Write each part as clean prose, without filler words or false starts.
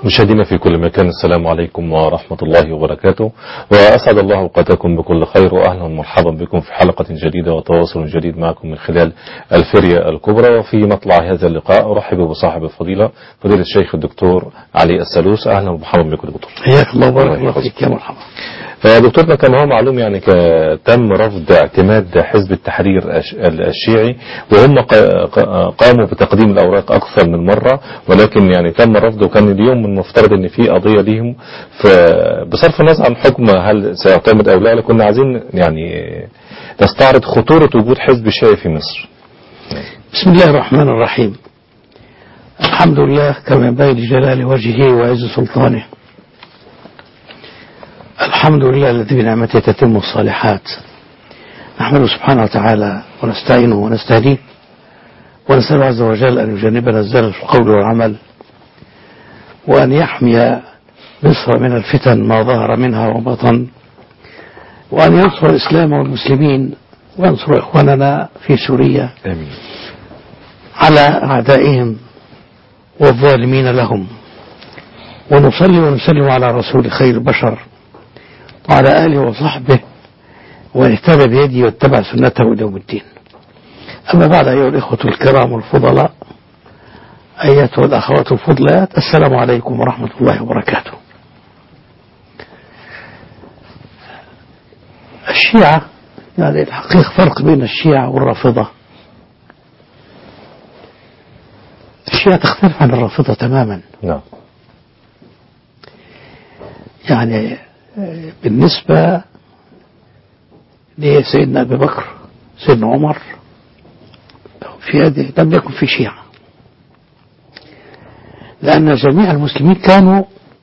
مشاهدينا في كل مكان، السلام عليكم ورحمة الله وبركاته، وأسعد الله أوقاتكم بكل خير، وأهلا ومرحبا بكم في حلقة جديدة وتواصل جديد معكم من خلال الفرية الكبرى. وفي مطلع هذا اللقاء أرحب بصاحب الفضيلة فضيلة الشيخ الدكتور علي السلوس. أهلا ومرحبا بكم دكتور. حياك الله وبارك الله فيك يا مرحبا. دكتورنا كما هو معلوم يعني تم رفض اعتماد حزب التحرير الشيعي، وهم قاموا بتقديم الأوراق أكثر من مرة، ولكن يعني تم رفضه. وكان اليوم من المفترض أن في قضية ليهم، بصرف النظر عن حكم هل سيعتمد أو لا، كنا عايزين يعني نستعرض خطورة وجود حزب الشيعي في مصر. بسم الله الرحمن الرحيم. الحمد لله كما ينبغي لجلال وجهه وعز سلطانه. الحمد لله الذي بنعمته تتم الصالحات. نحمده سبحانه وتعالى ونستعينه ونستهديه، ونسأل عز وجل أن يجنبنا الزلل في القول والعمل، وأن يحمي مصر من الفتن ما ظهر منها وبطن، وأن ينصر الإسلام والمسلمين، وينصر إخواننا في سوريا آمين. على أعدائهم والظالمين لهم. ونصلي ونسلم على رسول خير البشر وعلى آله وصحبه ومن اهتدى بيده واتبع سنته إلى يوم الدين. أما بعد، أيها الإخوة الكرام الفضلاء، أيتها الأخوات الفضلات، السلام عليكم ورحمة الله وبركاته. الشيعة، يعني الحقيقة فرق بين الشيعة والرافضة. الشيعة تختلف عن الرافضة تماما. نعم. يعني بالنسبة لسيدنا أبي بكر، سيدنا عمر، في هذه لم يكن في شيعة، لأن جميع المسلمين كانوا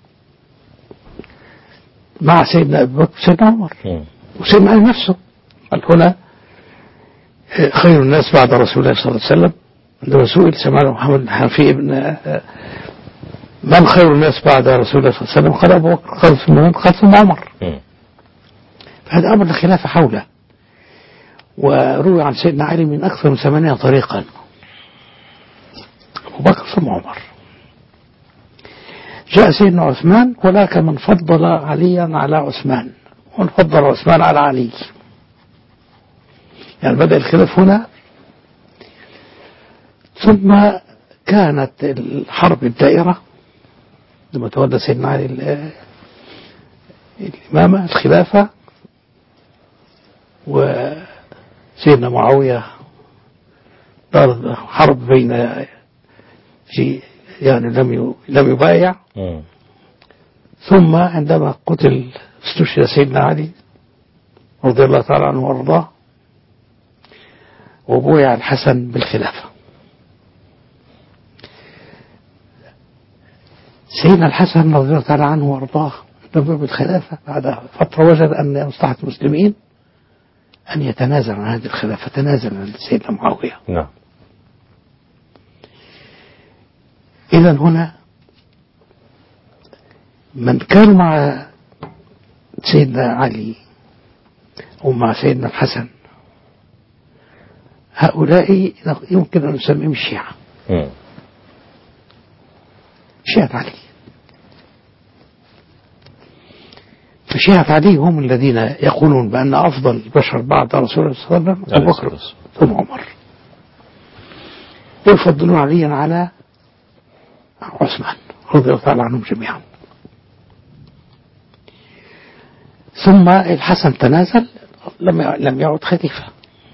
مع سيدنا أبي بكر وسيدنا عمر وسيدنا علي نفسه. قال هنا خير الناس بعد رسول الله صلى الله عليه وسلم. عندما سئل سمعنا محمد الحنفي ابن من خير الناس بعد رسول الله صلى الله عليه وسلم؟ قال أبو بكر، قال ثم عمر. فهذا أمر الخلافة حوله. وروي عن سيدنا علي من أكثر من 8 طريقا، أبو بكر ثم عمر. جاء سيدنا عثمان، هناك من فضل عليا على عثمان، ومن فضل عثمان على علي. يعني بدأ الخلاف هنا. ثم كانت الحرب الدائرة لما تولى سيدنا علي الإمامة الخلافة، وسيدنا معاوية دار حرب بين يعني لم يبايع. ثم عندما قتل استشهد سيدنا علي رضي الله تعالى عنه وارضاه، وبويع الحسن بالخلافة. سيدنا الحسن رضي الله تعالى عنه وارضاه عندما بالخلافة بعد فترة وجد أن مصلحة المسلمين أن يتنازل عن هذه الخلافة، تنازل عن سيدنا معاوية. نعم. إذا هنا من كانوا مع سيدنا علي ومع سيدنا الحسن، هؤلاء يمكن أن نسميهم الشيعة. شيعة علي. فشيعة علي هم الذين يقولون بأن أفضل البشر بعد رسول الله صلى الله عليه وسلم أبو بكر ثم عمر، ويفضلون عليا على عثمان رضي الله تعالى عنهم جميعا. ثم الحسن تنازل، لم يعد خليفة.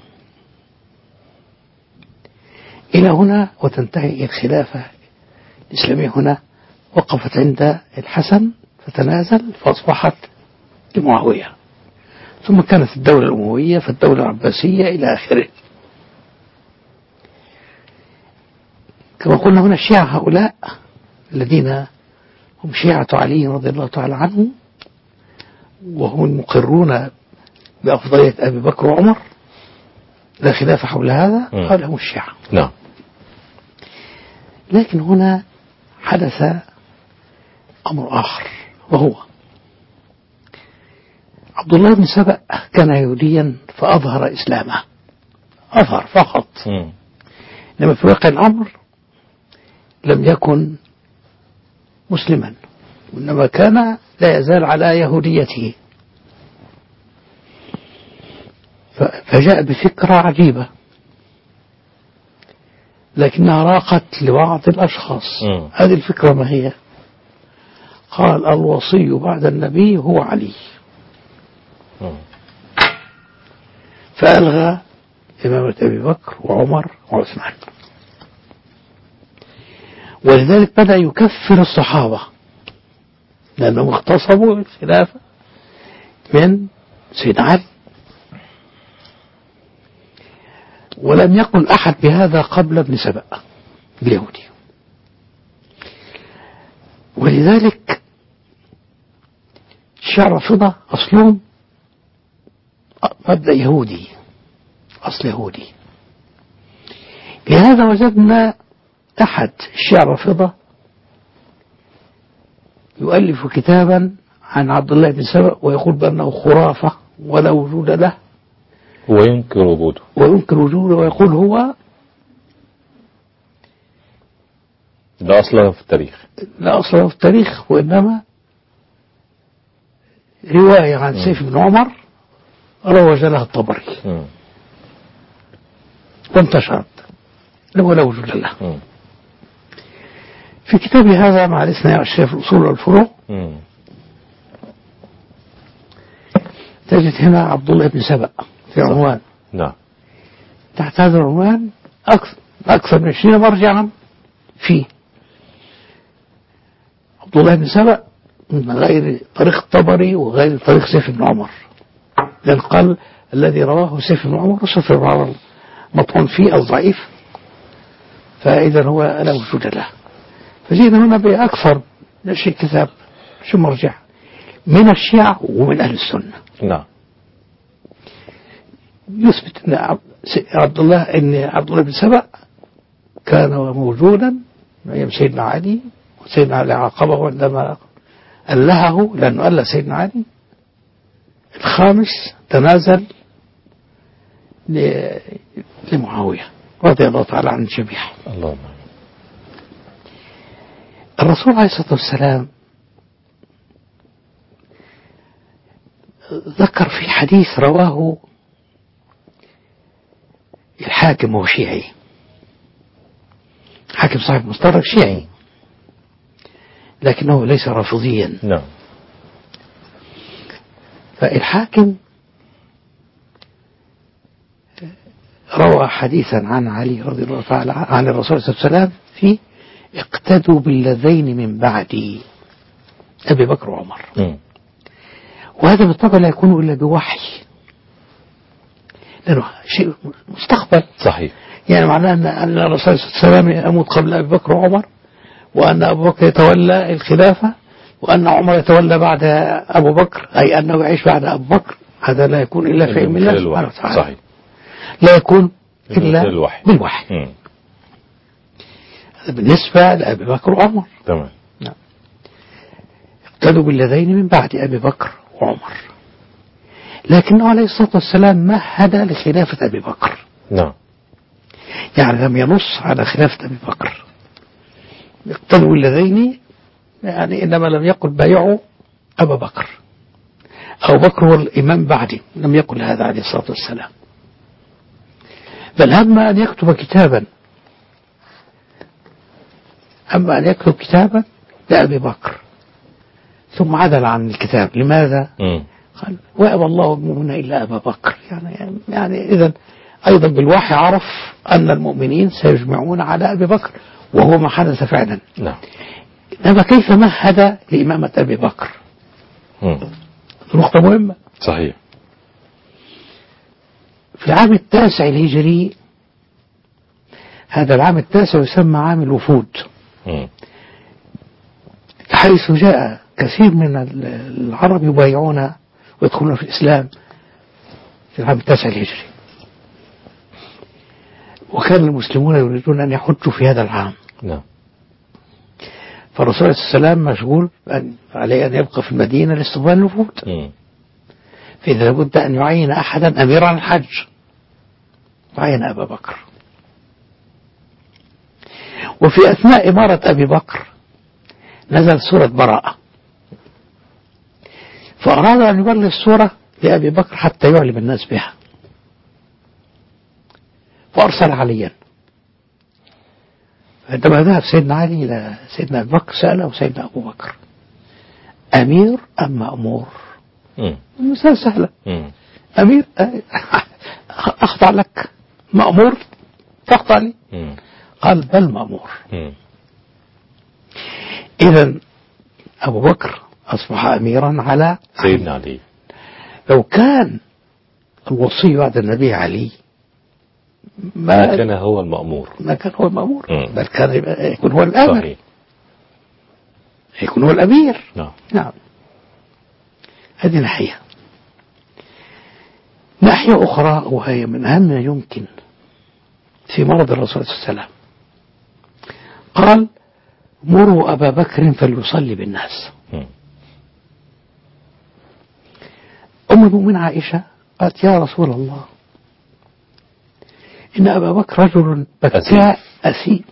إلى هنا وتنتهي الخلافة الإسلامية. هنا وقفت عند الحسن فتنازل فأصبحت لمعاوية. ثم كانت الدولة الأموية، فالدولة العباسية إلى آخره. كما قلنا هنا الشيعة هؤلاء الذين هم شيعة علي رضي الله تعالى عنه، وهم المقرون بأفضلية أبي بكر وعمر، لا خلاف حول هذا، هؤلاء هم الشيعة. نعم. لكن هنا حدث أمر آخر، وهو عبد الله بن سبأ كان يهوديا فأظهر إسلامه، أظهر فقط. إنما في واقع الأمر لم يكن مسلما، وإنما كان لا يزال على يهوديته. فجاء بفكرة عجيبة لكنها راقت لبعض الأشخاص. هذه الفكرة ما هي؟ قال الوصي بعد النبي هو علي، فألغى إمامة أبي بكر وعمر وعثمان، ولذلك بدأ يكفر الصحابة لأنهم اغتصبوا الخلافة من سيدنا علي، ولم يقل أحد بهذا قبل ابن سبأ اليهودي. ولذلك الشيعة الرافضة أصلهم مبدأ يهودي، أصل يهودي. لهذا وجدنا أحد الشيعة الرافضة يؤلف كتابا عن عبد الله بن سبأ ويقول بأنه خرافة ولا وجود له، وينكر وجوده ويقول هو لا أصل له في التاريخ، لا أصل له في التاريخ، وإنما رواية عن سيف بن عمر روج لها الطبري وانتشرت ولا وجود له. في كتابي هذا مع الاثنى عشر في الأصول والفروع تجد هنا عبد الله بن سبأ في عنوان. نعم. تحت هذا العنوان أكثر من 20 مرجعا فيه عبد الله بن سبأ من غير طريق الطبري وغير طريق سيف بن عمر، لأن قال الذي رواه سيف بن عمر وسيف بن عمر مطعون فيه أو ضعيف، فإذا هو لا وجود له. فجينا هنا بأكثر شيء كتاب شو مرجع من الشيعة ومن أهل السنة. نعم. يثبت أن عبد الله بن سبأ كان موجودا أيام سيدنا علي، وسيدنا علي عاقبه عندما ألهه، لأنه أله سيدنا علي الخامس تنازل لمعاوية رضي الله تعالى عن الجميع. اللهم. الرسول عليه الصلاة والسلام ذكر في حديث رواه الحاكم وهو شيعي، حاكم صاحب مستدرك شيعي لكنه ليس رافضيا. نعم. فالحاكم روى حديثا عن علي رضي الله تعالى عن الرسول صلى الله عليه وسلم في اقتدوا بالذين من بعدي أبي بكر وعمر. وهذا بالطبع لا يكون إلا بوحي، لأنه شيء مستقبل. صحيح. يعني معناه أن الرسول صلى الله عليه وسلم يموت قبل أبي بكر وعمر، وأن أبو بكر يتولى الخلافة، وأن عمر يتولى بعد أبو بكر، أي أنه يعيش بعد أبو بكر. هذا لا يكون إلا في علم الله سبحانه وتعالى. صحيح. لا يكون إلا بالوحي. هذا بالنسبة لأبي بكر وعمر. تمام. نعم. اقتدوا بالذين من بعد أبي بكر وعمر، لكنه عليه الصلاة والسلام مهد لخلافة أبي بكر. نعم. يعني لم ينص على خلافة أبي بكر. اقتدوا بالذين يعني إنما لم يقل بايعوا أبا بكر، أبو بكر هو الإمام بعدي، لم يقل هذا عليه الصلاة والسلام. بل أما أن يكتب كتابا لأبي بكر ثم عدل عن الكتاب. لماذا؟ قال وأبى الله المؤمنين إلا أبا بكر. يعني إذن أيضا بالوحي عرف أن المؤمنين سيجمعون على أبي بكر، وهو ما حدث فعلا. نعم. إنما كيف مهد لإمامة أبي بكر؟ نقطة مهمة. صحيح. في العام 9 الهجري، هذا العام 9 يسمى عام الوفود، حيث جاء كثير من العرب يبايعون ويدخلون في الإسلام في العام 9 الهجري، وكان المسلمون يريدون أن يحجوا في هذا العام. نعم. فالرسول صلى الله عليه وسلم مشغول عليه أن يبقى في المدينة لاستقبال الوفود، فإذا لابد أن يعين أحدا أميرا عن الحج، عين أبا بكر. وفي أثناء إمارة أبي بكر نزل سورة براءة، فأراد أن يبلغ السورة لأبي بكر حتى يعلم الناس بها، فأرسل عليا. عندما ذهب سيدنا علي إلى سيدنا أبي بكر سأله سيدنا أبو بكر: أمير أم مأمور؟ المسألة سهلة. أمير أخضع لك، مأمور تخضع لي. قال: بل مأمور. إذن أبو بكر أصبح أميرا على سيدنا علي. لو كان الوصي بعد النبي علي ما كان هو المأمور، ما كان هو المأمور، بل كان يكون هو الآمر. صحيح. يكون هو الأمير. نعم. هذه ناحية. ناحية أخرى وهي من أهم ما يمكن في مرض الرسول صلى الله عليه وسلم، قال: مروا أبا بكر فليصلي بالناس. أم المؤمنين عائشة قالت: يا رسول الله، إن أبا بكر رجل بكاء أثيم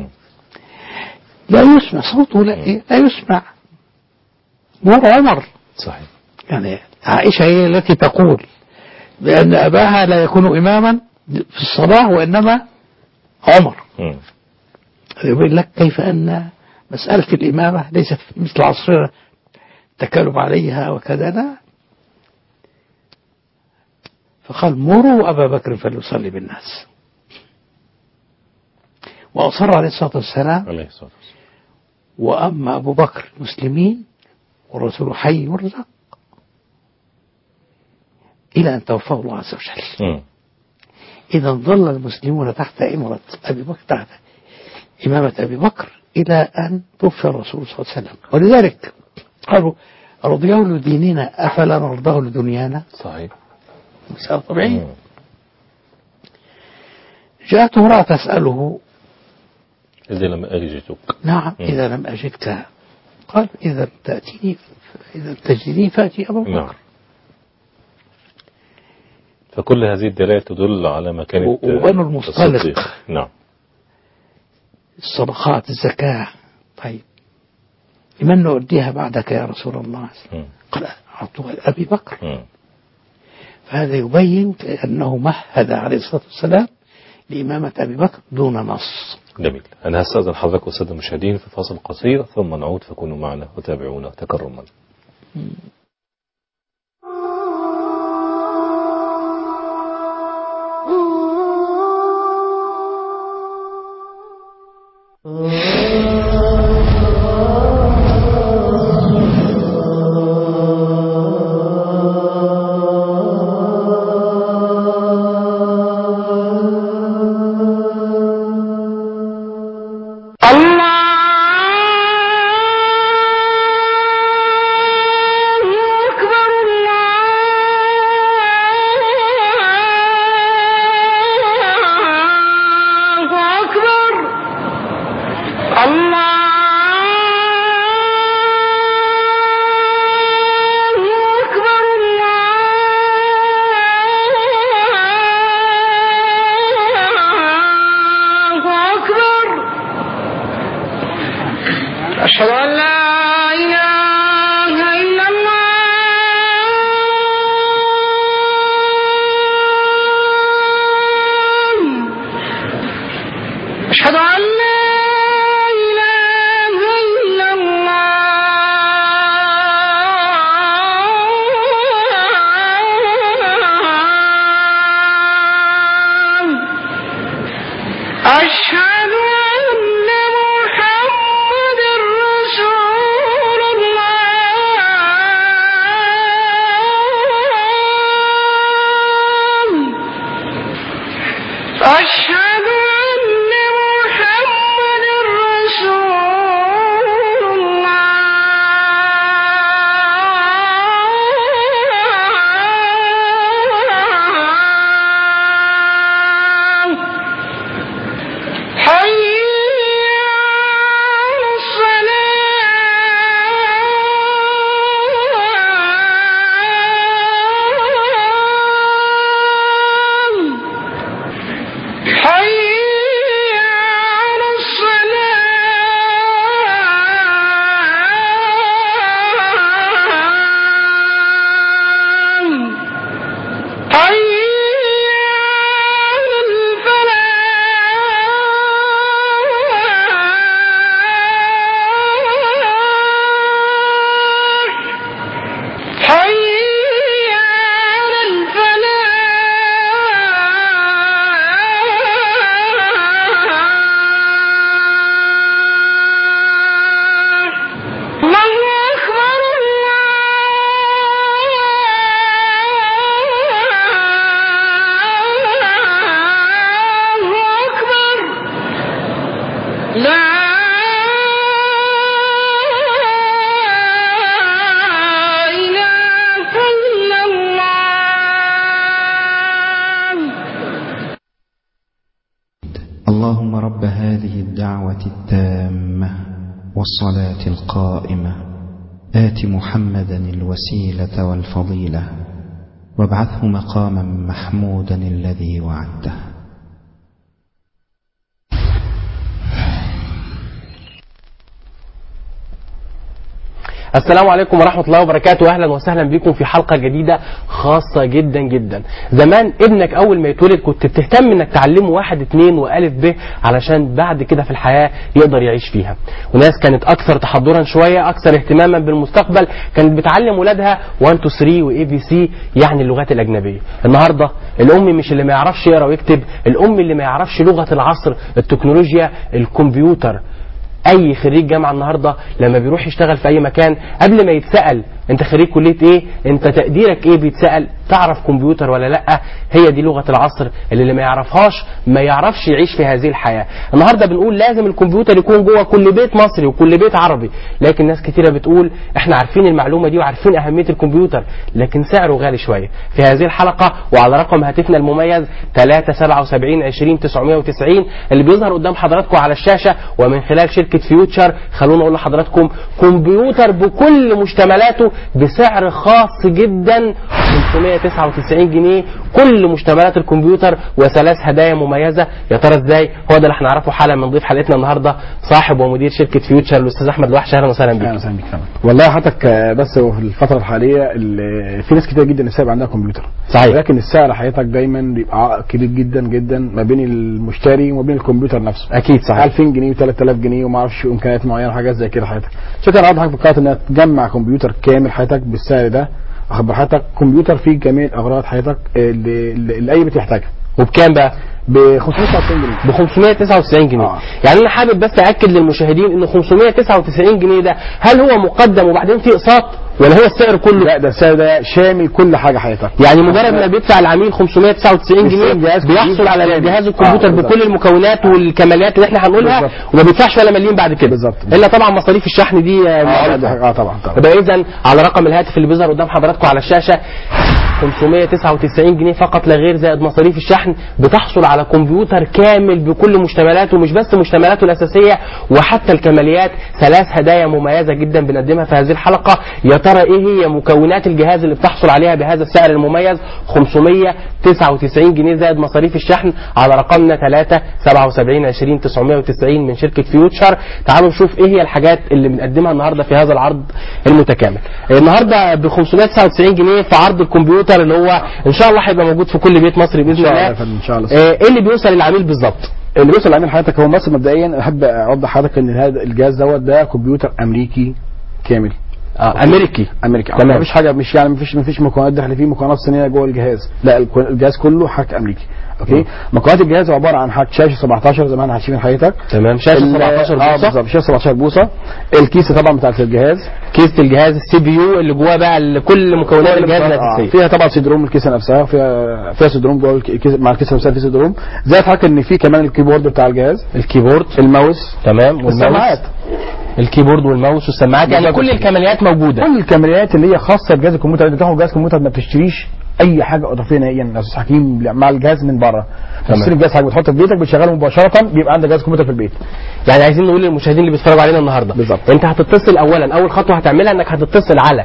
لا يسمع صوته، لا يسمع. مر عمر. صحيح. يعني عائشة هي التي تقول بأن أباها لا يكون إماما في الصلاة وإنما عمر. يقول لك كيف أن مسألة الإمامة ليست مثل عصرنا تكالب عليها وكذا. فقال: مروا أبا بكر فليصلي بالناس. وأصر عليه الصلاة والسلام: وأما أبو بكر المسلمين والرسول حي يرزق إلى أن توفاه الله عز وجل. إذا ظل المسلمون تحت إمرة أبي بكر، تحت إمامة أبي بكر إلى أن توفى الرسول صلى الله عليه وسلم. ولذلك قالوا: رضيه لديننا أفلا نرضاه لدنيانا. صحيح. مسألة طبيعية. جاءته امرأة تسأله: إذا لم أجدك. نعم. إذا لم أجدك. قال: إذا تأتيني، إذا تجدني فأتي أبو بكر. نعم. فكل هذه الدلائل تدل على مكانة وبنو المصطلق. نعم. الصدقات، الزكاة. طيب لمن نؤديها بعدك يا رسول الله؟ قال: أعطوها لأبي بكر. فهذا يبين أنه مهد عليه الصلاة والسلام لإمامة أبي بكر دون نص. جميل. أنا هستأذن حضرتك والسادة المشاهدين في فاصل قصير ثم نعود، فكونوا معنا وتابعونا تكرما. اللهم رب هذه الدعوة التامة والصلاة القائمة آت محمدا الوسيلة والفضيلة وابعثه مقاما محمودا الذي وعدته. السلام عليكم ورحمة الله وبركاته. أهلا وسهلا بكم في حلقة جديدة خاصة جدا جدا. زمان ابنك أول ما يتولد كنت بتهتم إنك تعلمه 1 2 وألف ب علشان بعد كده في الحياة يقدر يعيش فيها. وناس كانت أكثر تحضرا شوية، أكثر اهتماما بالمستقبل، كانت بتعلم ولادها 1 2 3 و ABC، يعني اللغات الأجنبية. النهاردة الأم مش اللي ما يعرفش يقرأ ويكتب، الأم اللي ما يعرفش لغة العصر، التكنولوجيا، الكمبيوتر. اي خريج جامعه النهارده لما بيروح يشتغل في اي مكان قبل ما يتسال انت خريج كليه ايه، انت تقديرك ايه، بيتسال تعرف كمبيوتر ولا لا. هي دي لغه العصر اللي ما يعرفهاش ما يعرفش يعيش في هذه الحياه. النهارده بنقول لازم الكمبيوتر يكون جوه كل بيت مصري وكل بيت عربي، لكن ناس كتيره بتقول احنا عارفين المعلومه دي وعارفين اهميه الكمبيوتر لكن سعره غالي شويه. في هذه الحلقه وعلى رقم هاتفنا المميز 377 20 990 اللي بيظهر قدام حضراتكم على الشاشه ومن خلال شركه فيوتشر، خلونا اقول لحضراتكم كمبيوتر بكل مشتملاته بسعر خاص جدا 599 جنيه كل مشتملات الكمبيوتر وثلاث هدايا مميزه. يا ترى ازاي؟ هو ده اللي احنا هنعرفه حالا من ضيف حلقتنا النهارده صاحب ومدير شركه فيوتشر الاستاذ احمد الوحش. اهلا وسهلا بك. اهلا وسهلا بك. والله حضرتك بس في الفتره الحاليه في ناس كتير جدا السعر عندها كمبيوتر صحيح، لكن السعر حضرتك دايما بيبقى كبير جدا جدا ما بين المشتري وما بين الكمبيوتر نفسه. اكيد صحيح. 2000 جنيه و3000 جنيه وما اعرفش امكانيات معينه حاجات زي كده. حضرتك شكرا النهارده حضرتك فكرت انها تجمع كمبيوتر كامل حضرتك بالسعر ده. اخبر حضرتك كمبيوتر فيه جميع الاغراض حضرتك اللي اي بيت يحتاجها. وبكام بقى؟ ب 599 جنيه. ب 599 جنيه. يعني انا حابب بس ااكد للمشاهدين ان 599 جنيه ده هل هو مقدم وبعدين في اقساط ولا هو السعر كله؟ لا، ده السعر ده شامل كل حاجه حضرتك. يعني مجرد ما بيدفع العميل 599 جنيه بيحصل على جهاز الكمبيوتر بكل المكونات والكماليات اللي احنا هنقولها وما بيدفعش ولا مليم بعد كده. بالظبط. الا طبعا مصاريف الشحن دي طبعا. يبقى اذا على رقم الهاتف اللي بيظهر قدام حضراتكم على الشاشه 599 جنيه فقط لا غير زائد مصاريف الشحن بتحصل على كمبيوتر كامل بكل مشتملاته، مش بس مشتملاته الاساسيه وحتى الكماليات. ثلاث هدايا مميزه جدا بنقدمها في هذه الحلقه. يا ترى ايه هي مكونات الجهاز اللي بتحصل عليها بهذا السعر المميز 599 جنيه زائد مصاريف الشحن على رقمنا 377 20 990 من شركه فيوتشر. تعالوا نشوف ايه هي الحاجات اللي بنقدمها النهارده في هذا العرض المتكامل. النهارده ب 599 جنيه في عرض الكمبيوتر اللي هو ان شاء الله هيبقى موجود في كل بيت مصري باذن الله. ان شاء الله. ايه اللي بيوصل للعميل بالظبط؟ اللي بيوصل للعميل حضرتك هو مصر مبدئيا. احب اوضح حضرتك ان هذا الجهاز ده كمبيوتر امريكي كامل. امريكي تمام. مفيش حاجه، مش يعني مفيش مكونات داخل فيه مكونات صينيه جوه الجهاز، لا الجهاز كله حاجه امريكي. اوكي. مكونات الجهاز عباره عن حاجه شاشه 17 زي ما احنا عارفين حضرتك. تمام. شاشه 17 بوصه. بالظبط، شاشه 17 بوصه. الكيسه طبعا بتاعت الجهاز، كيسه الجهاز، السي بي يو اللي جواه بقى كل مكونات الجهاز الاساسيه. فيها طبعا سيدروم الكيسه نفسها، فيها سيدروم جوه الكيسه، مع الكيسه نفسها في سيدروم. زي حضرتك ان في كمان الكيبورد بتاع الجهاز، الكيبورد، الماوس. تمام. والسماعات. الكيبورد والماوس والسماعات، يعني كل الكماليات موجوده. كل الكماليات اللي هي خاصه بجهاز الكمبيوتر. انت بتاخد جهاز كمبيوتر ما بتشتريش اي حاجه اضافيه نهائيا. استاذ حكيم مع الجهاز من بره تشتري الجهاز حاجه بتحطه في بيتك بتشغله مباشره بيبقى عندك جهاز كمبيوتر في البيت. يعني عايزين نقول للمشاهدين اللي بيتفرجوا علينا النهارده بالظبط. انت هتتصل اولا، اول خطوه هتعملها انك هتتصل على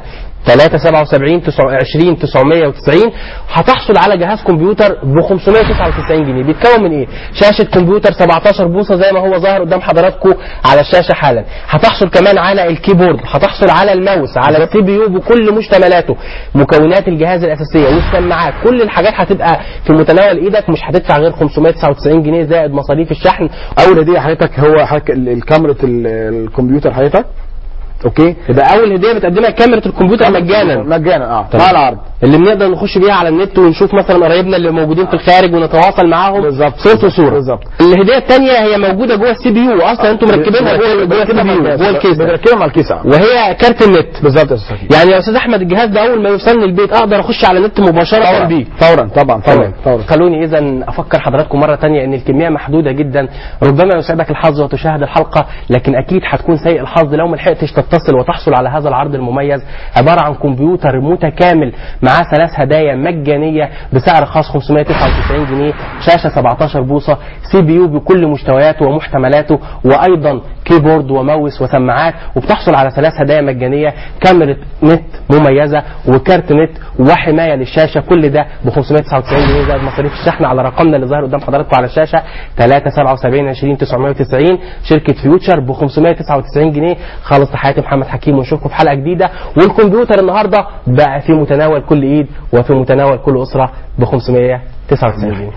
377 20 990 هتحصل على جهاز كمبيوتر ب 599 جنيه. بيتكون من ايه؟ شاشه كمبيوتر 17 بوصه زي ما هو ظاهر قدام حضراتكم على الشاشه حالا. هتحصل كمان على الكيبورد، هتحصل على الماوس، على السي بي يو بكل مشتملاته، مكونات الجهاز الاساسيه والسماعات. كل الحاجات هتبقى في متناول ايدك، مش هتدفع غير 599 جنيه زائد مصاريف الشحن. اول هديه حضرتك هو الكاميرا الكمبيوتر حضرتك. اوكي. يبقى اول هديه بتقدمها كاميرا الكمبيوتر مجانا مع العرض اللي بنقدر نخش بيها على النت ونشوف مثلا قرايبنا اللي موجودين في الخارج ونتواصل معاهم بالظبط صوت وصوره. بالظبط. الهديه الثانيه هي موجوده جوه السي بي يو، اصلا انتم مركبينها جوه السي بي يو جوه الكيسه، مركبها مع الكيسه وهي كارت النت. بالظبط يا استاذ. يعني يا استاذ احمد الجهاز ده اول ما يوصلني البيت اقدر اخش على النت مباشره بيه فورا. طبعا فورا. خلوني اذا افكر حضراتكم مره ثانيه ان الكميه محدوده جدا. ربما يسعدك الحظ وتشاهد الحلقه، لكن اكيد هتكون سيء الحظ لو ما لحقتش تتصل وتحصل على هذا العرض المميز، عبارة عن كمبيوتر متكامل معاه 3 هدايا مجانية بسعر خاص 599 جنيه، شاشة 17 بوصة، سي بي يو بكل مستوياته ومحتملاته، وأيضا كيبورد وماوس وسماعات. وبتحصل على 3 هدايا مجانية، كاميرا نت مميزة وكارت نت وحماية للشاشة، كل ده ب 599 جنيه زائد مصاريف الشحن على رقمنا اللي ظاهر قدام حضراتكم على الشاشة 377 20 990 شركة فيوتشر ب 599 جنيه. خالص تحياتي محمد حكيم، ونشوفكم في حلقة جديدة. والكمبيوتر النهاردة بقى في متناول كل ايد وفي متناول كل أسرة ب 599 جنيه.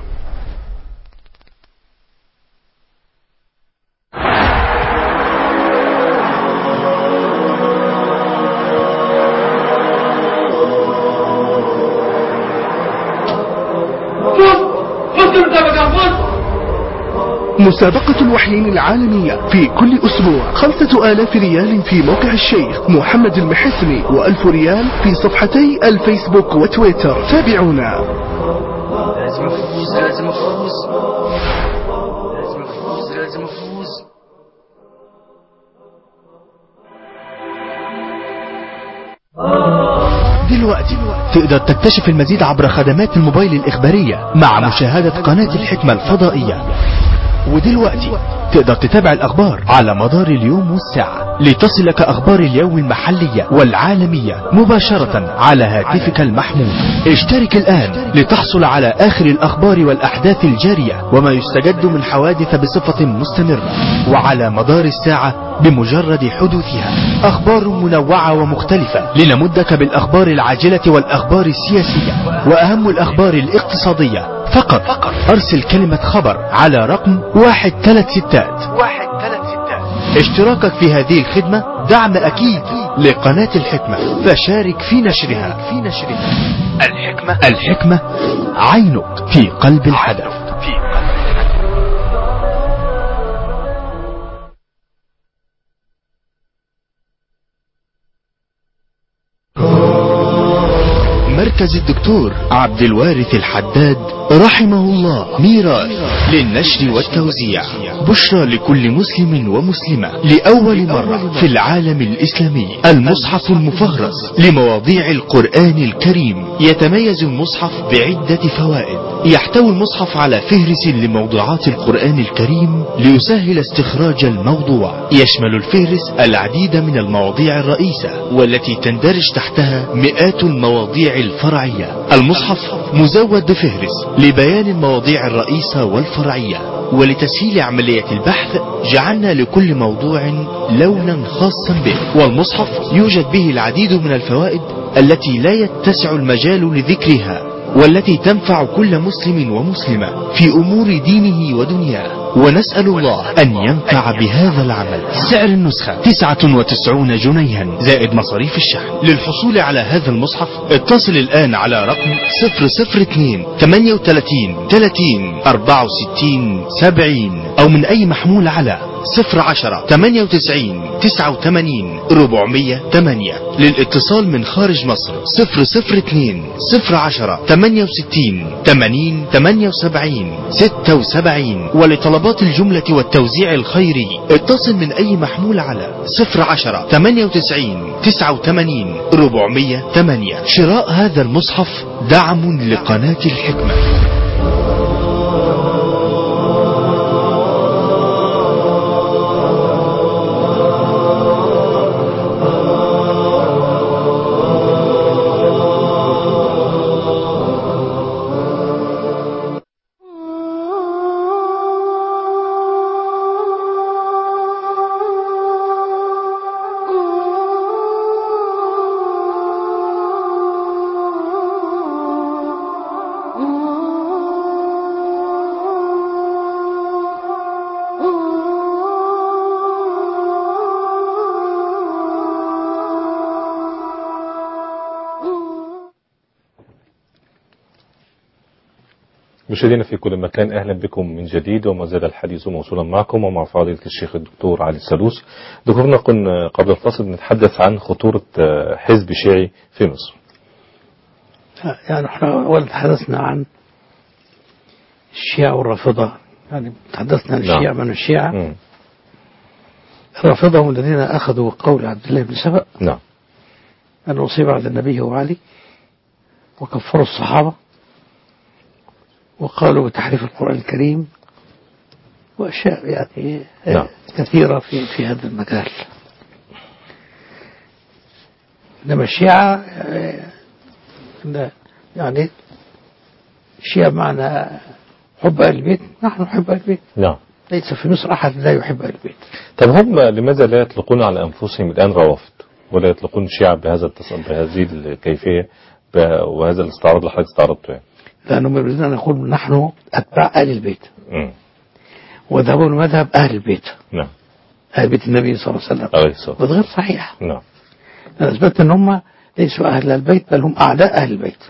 مسابقة الوحيين العالمية في كل أسبوع 5000 ريال في موقع الشيخ محمد المحسني و1000 ريال في صفحتي الفيسبوك وتويتر. تابعونا. لازم أفوز لازم أفوز لازم أفوز لازم أفوز. دلوقتي تقدر تكتشف المزيد عبر خدمات الموبايل الإخبارية مع مشاهدة قناة الحكمة الفضائية. ودلوقتي تقدر تتابع الأخبار على مدار اليوم والساعة لتصلك أخبار اليوم المحلية والعالمية مباشرة على هاتفك المحمول. اشترك الآن لتحصل على آخر الأخبار والأحداث الجارية وما يستجد من حوادث بصفة مستمرة وعلى مدار الساعة بمجرد حدوثها. أخبار منوعة ومختلفة لنمدك بالأخبار العاجلة والأخبار السياسية وأهم الأخبار الاقتصادية. فقط أرسل كلمة خبر على رقم 136. اشتراكك في هذه الخدمة دعم أكيد لقناة الحكمة، فشارك في نشرها. الحكمة عينك في قلب الحدث. مركز الدكتور عبد الوارث الحداد رحمه الله ميراث للنشر والتوزيع. بشرى لكل مسلم ومسلمة لأول مرة في العالم الإسلامي المصحف المفهرس لمواضيع القرآن الكريم. يتميز المصحف بعدة فوائد. يحتوي المصحف على فهرس لموضوعات القرآن الكريم ليسهل استخراج الموضوع. يشمل الفهرس العديد من المواضيع الرئيسة والتي تندرج تحتها مئات المواضيع الفرعية. المصحف مزود بفهرس لبيان المواضيع الرئيسة والفرعية. ولتسهيل عملية البحث جعلنا لكل موضوع لونا خاصا به. والمصحف يوجد به العديد من الفوائد التي لا يتسع المجال لذكرها والتي تنفع كل مسلم ومسلمة في أمور دينه ودنياه. ونسأل الله أن ينفع بهذا العمل. سعر النسخة 99 جنيها زائد مصاريف الشحن. للحصول على هذا المصحف اتصل الآن على رقم 002 38 30 64 70 أو من أي محمول على 010 98 89 408. للاتصال من خارج مصر 002 010 68 80 78 76. ولطلبات الجملة والتوزيع الخيري اتصل من أي محمول على 010 98 89 408. شراء هذا المصحف دعم لقناة الحكمة. مشاهدينا في كل مكان، أهلا بكم من جديد وما زال الحديث موصولا معكم ومع فضيلة الشيخ الدكتور علي السلوس. دكتورنا كنا قبل الفصل نتحدث عن خطورة حزب شيعي في مصر. يعني احنا أولا تحدثنا عن الشيعة والرافضة، يعني تحدثنا عن الشيعة من الشيعة. الرافضة هم الذين أخذوا قول عبد الله بن سبأ نعم. أن أصيب بعد النبي وعلي، وكفروا الصحابة، وقالوا بتحريف القرآن الكريم، وأشياء يعني نعم. كثيرة في هذا المجال. إنما الشيعة يعني الشيعة معنى حب أهل البيت، نحن نحب أهل البيت، نعم. ليس في مصر أحد لا يحب أهل البيت. طب هم لماذا لا يطلقون على أنفسهم الآن روافض، ولا يطلقون شيعة بهذه الكيفية وهذا الاستعراض اللي حضرتك استعرضته يعني؟ لأنهم يريدون أن نقول نحن أتباع أهل البيت، وذهبوا لمذهب أهل البيت. نعم. أهل بيت النبي صلى الله عليه وسلم، وده غير صحيح. نعم. أنا أثبت أن هم ليسوا أهل البيت، بل هم أعداء أهل البيت.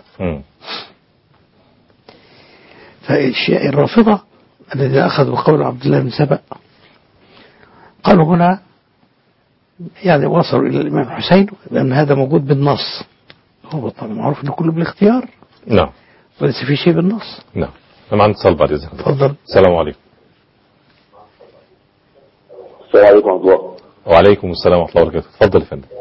فالرافضة الذين أخذوا قول عبد الله بن سبأ قالوا هنا يعني وصلوا إلى الإمام الحسين بأن هذا موجود بالنص. هو طبعا معروف أن كله بالاختيار. نعم. وليس في شيء بالنص. نعم. أنا عندي اتصال بعد إذنك. تفضل. السلام عليكم. السلام عليكم ورحمة الله. وعليكم السلام ورحمة الله وبركاته. تفضل يا فندم.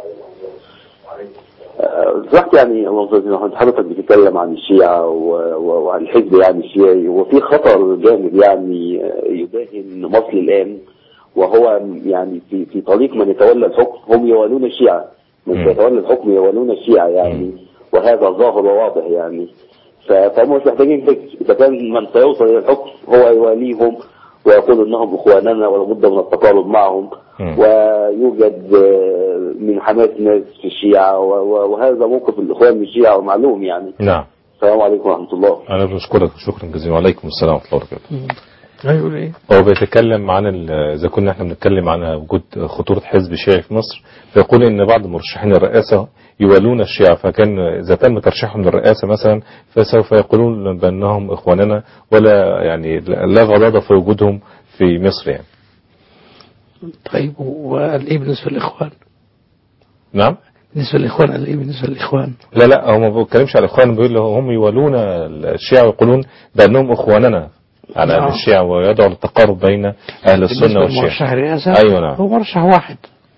دلوقتي يعني حضرتك بتتكلم عن الشيعة وعن الحزب يعني الشيعي، وفي خطر جامد يعني يداهن مصر الآن، وهو يعني في طريق من يتولى الحكم هم يوالون الشيعة، من يتولى الحكم يوالون الشيعة يعني، وهذا ظاهر وواضح يعني. فهم مش محتاجين فكر، إذا كان من سيوصل إلى الحكم هو يواليهم ويقول إنهم إخواننا ولا بد من التقارب معهم، ويوجد من حماس ناس في الشيعة، وهذا موقف الإخوان من الشيعة ومعلوم يعني. نعم. السلام عليكم ورحمة الله. أنا بشكرك شكرا جزيلا. وعليكم السلام ورحمة الله وبركاته. أيوة إيه؟ هو بيتكلم عن إذا كنا احنا بنتكلم عن وجود خطورة حزب شيعي في مصر، فيقول إن بعض مرشحين الرئاسة يوالون الشيعة، فكان إذا تم ترشيحهم للرئاسة مثلا فسوف يقولون بأنهم إخواننا، ولا يعني لا غضاضة في وجودهم في مصر يعني. طيب والإيه بالنسبة للإخوان؟ نعم. بالنسبة للإخوان الإيه بالنسبة للإخوان؟ لا هو ما بيتكلمش على الإخوان، بيقول هم يوالون الشيعة ويقولون بأنهم إخواننا على أهل الشيعة، ويدعو للتقارب بين أهل السنة والشيعة. مرشح الرئاسة؟ أيوة نعم. هو مرشح واحد.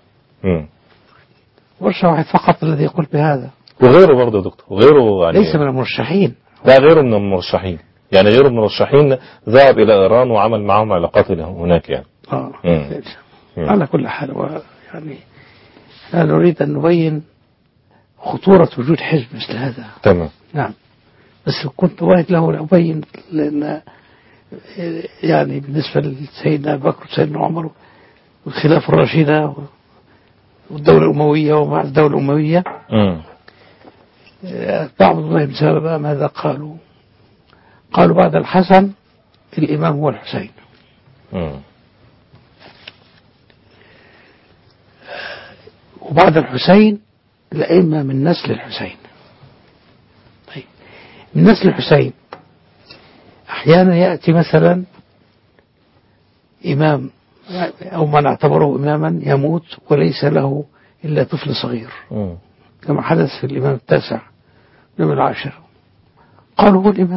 مرشح واحد فقط الذي يقول بهذا. وغيره برضه يا دكتور، وغيره يعني ليس من المرشحين. لا، غيره من المرشحين يعني، غيره من المرشحين ذهب إلى إيران وعمل معهم علاقات هناك يعني. على كل حال يعني لا نريد أن نبين خطورة وجود حزب مثل هذا. تمام. نعم. بس كنت واحد له لأبين، لأن يعني بالنسبة لسيدنا أبو بكر وسيدنا عمر والخلافة الراشدة والدولة الأموية ومع الدولة الأموية، بعض الله بسبب ماذا قالوا؟ قالوا بعد الحسن الإمام هو الحسين. وبعد الحسين الأئمة من نسل الحسين. طيب من نسل الحسين أحيانا يأتي مثلا إمام أو من اعتبره إماما يموت وليس له إلا طفل صغير، كما حدث في الإمام التاسع الإمام العاشر، قالوا هو الإمام.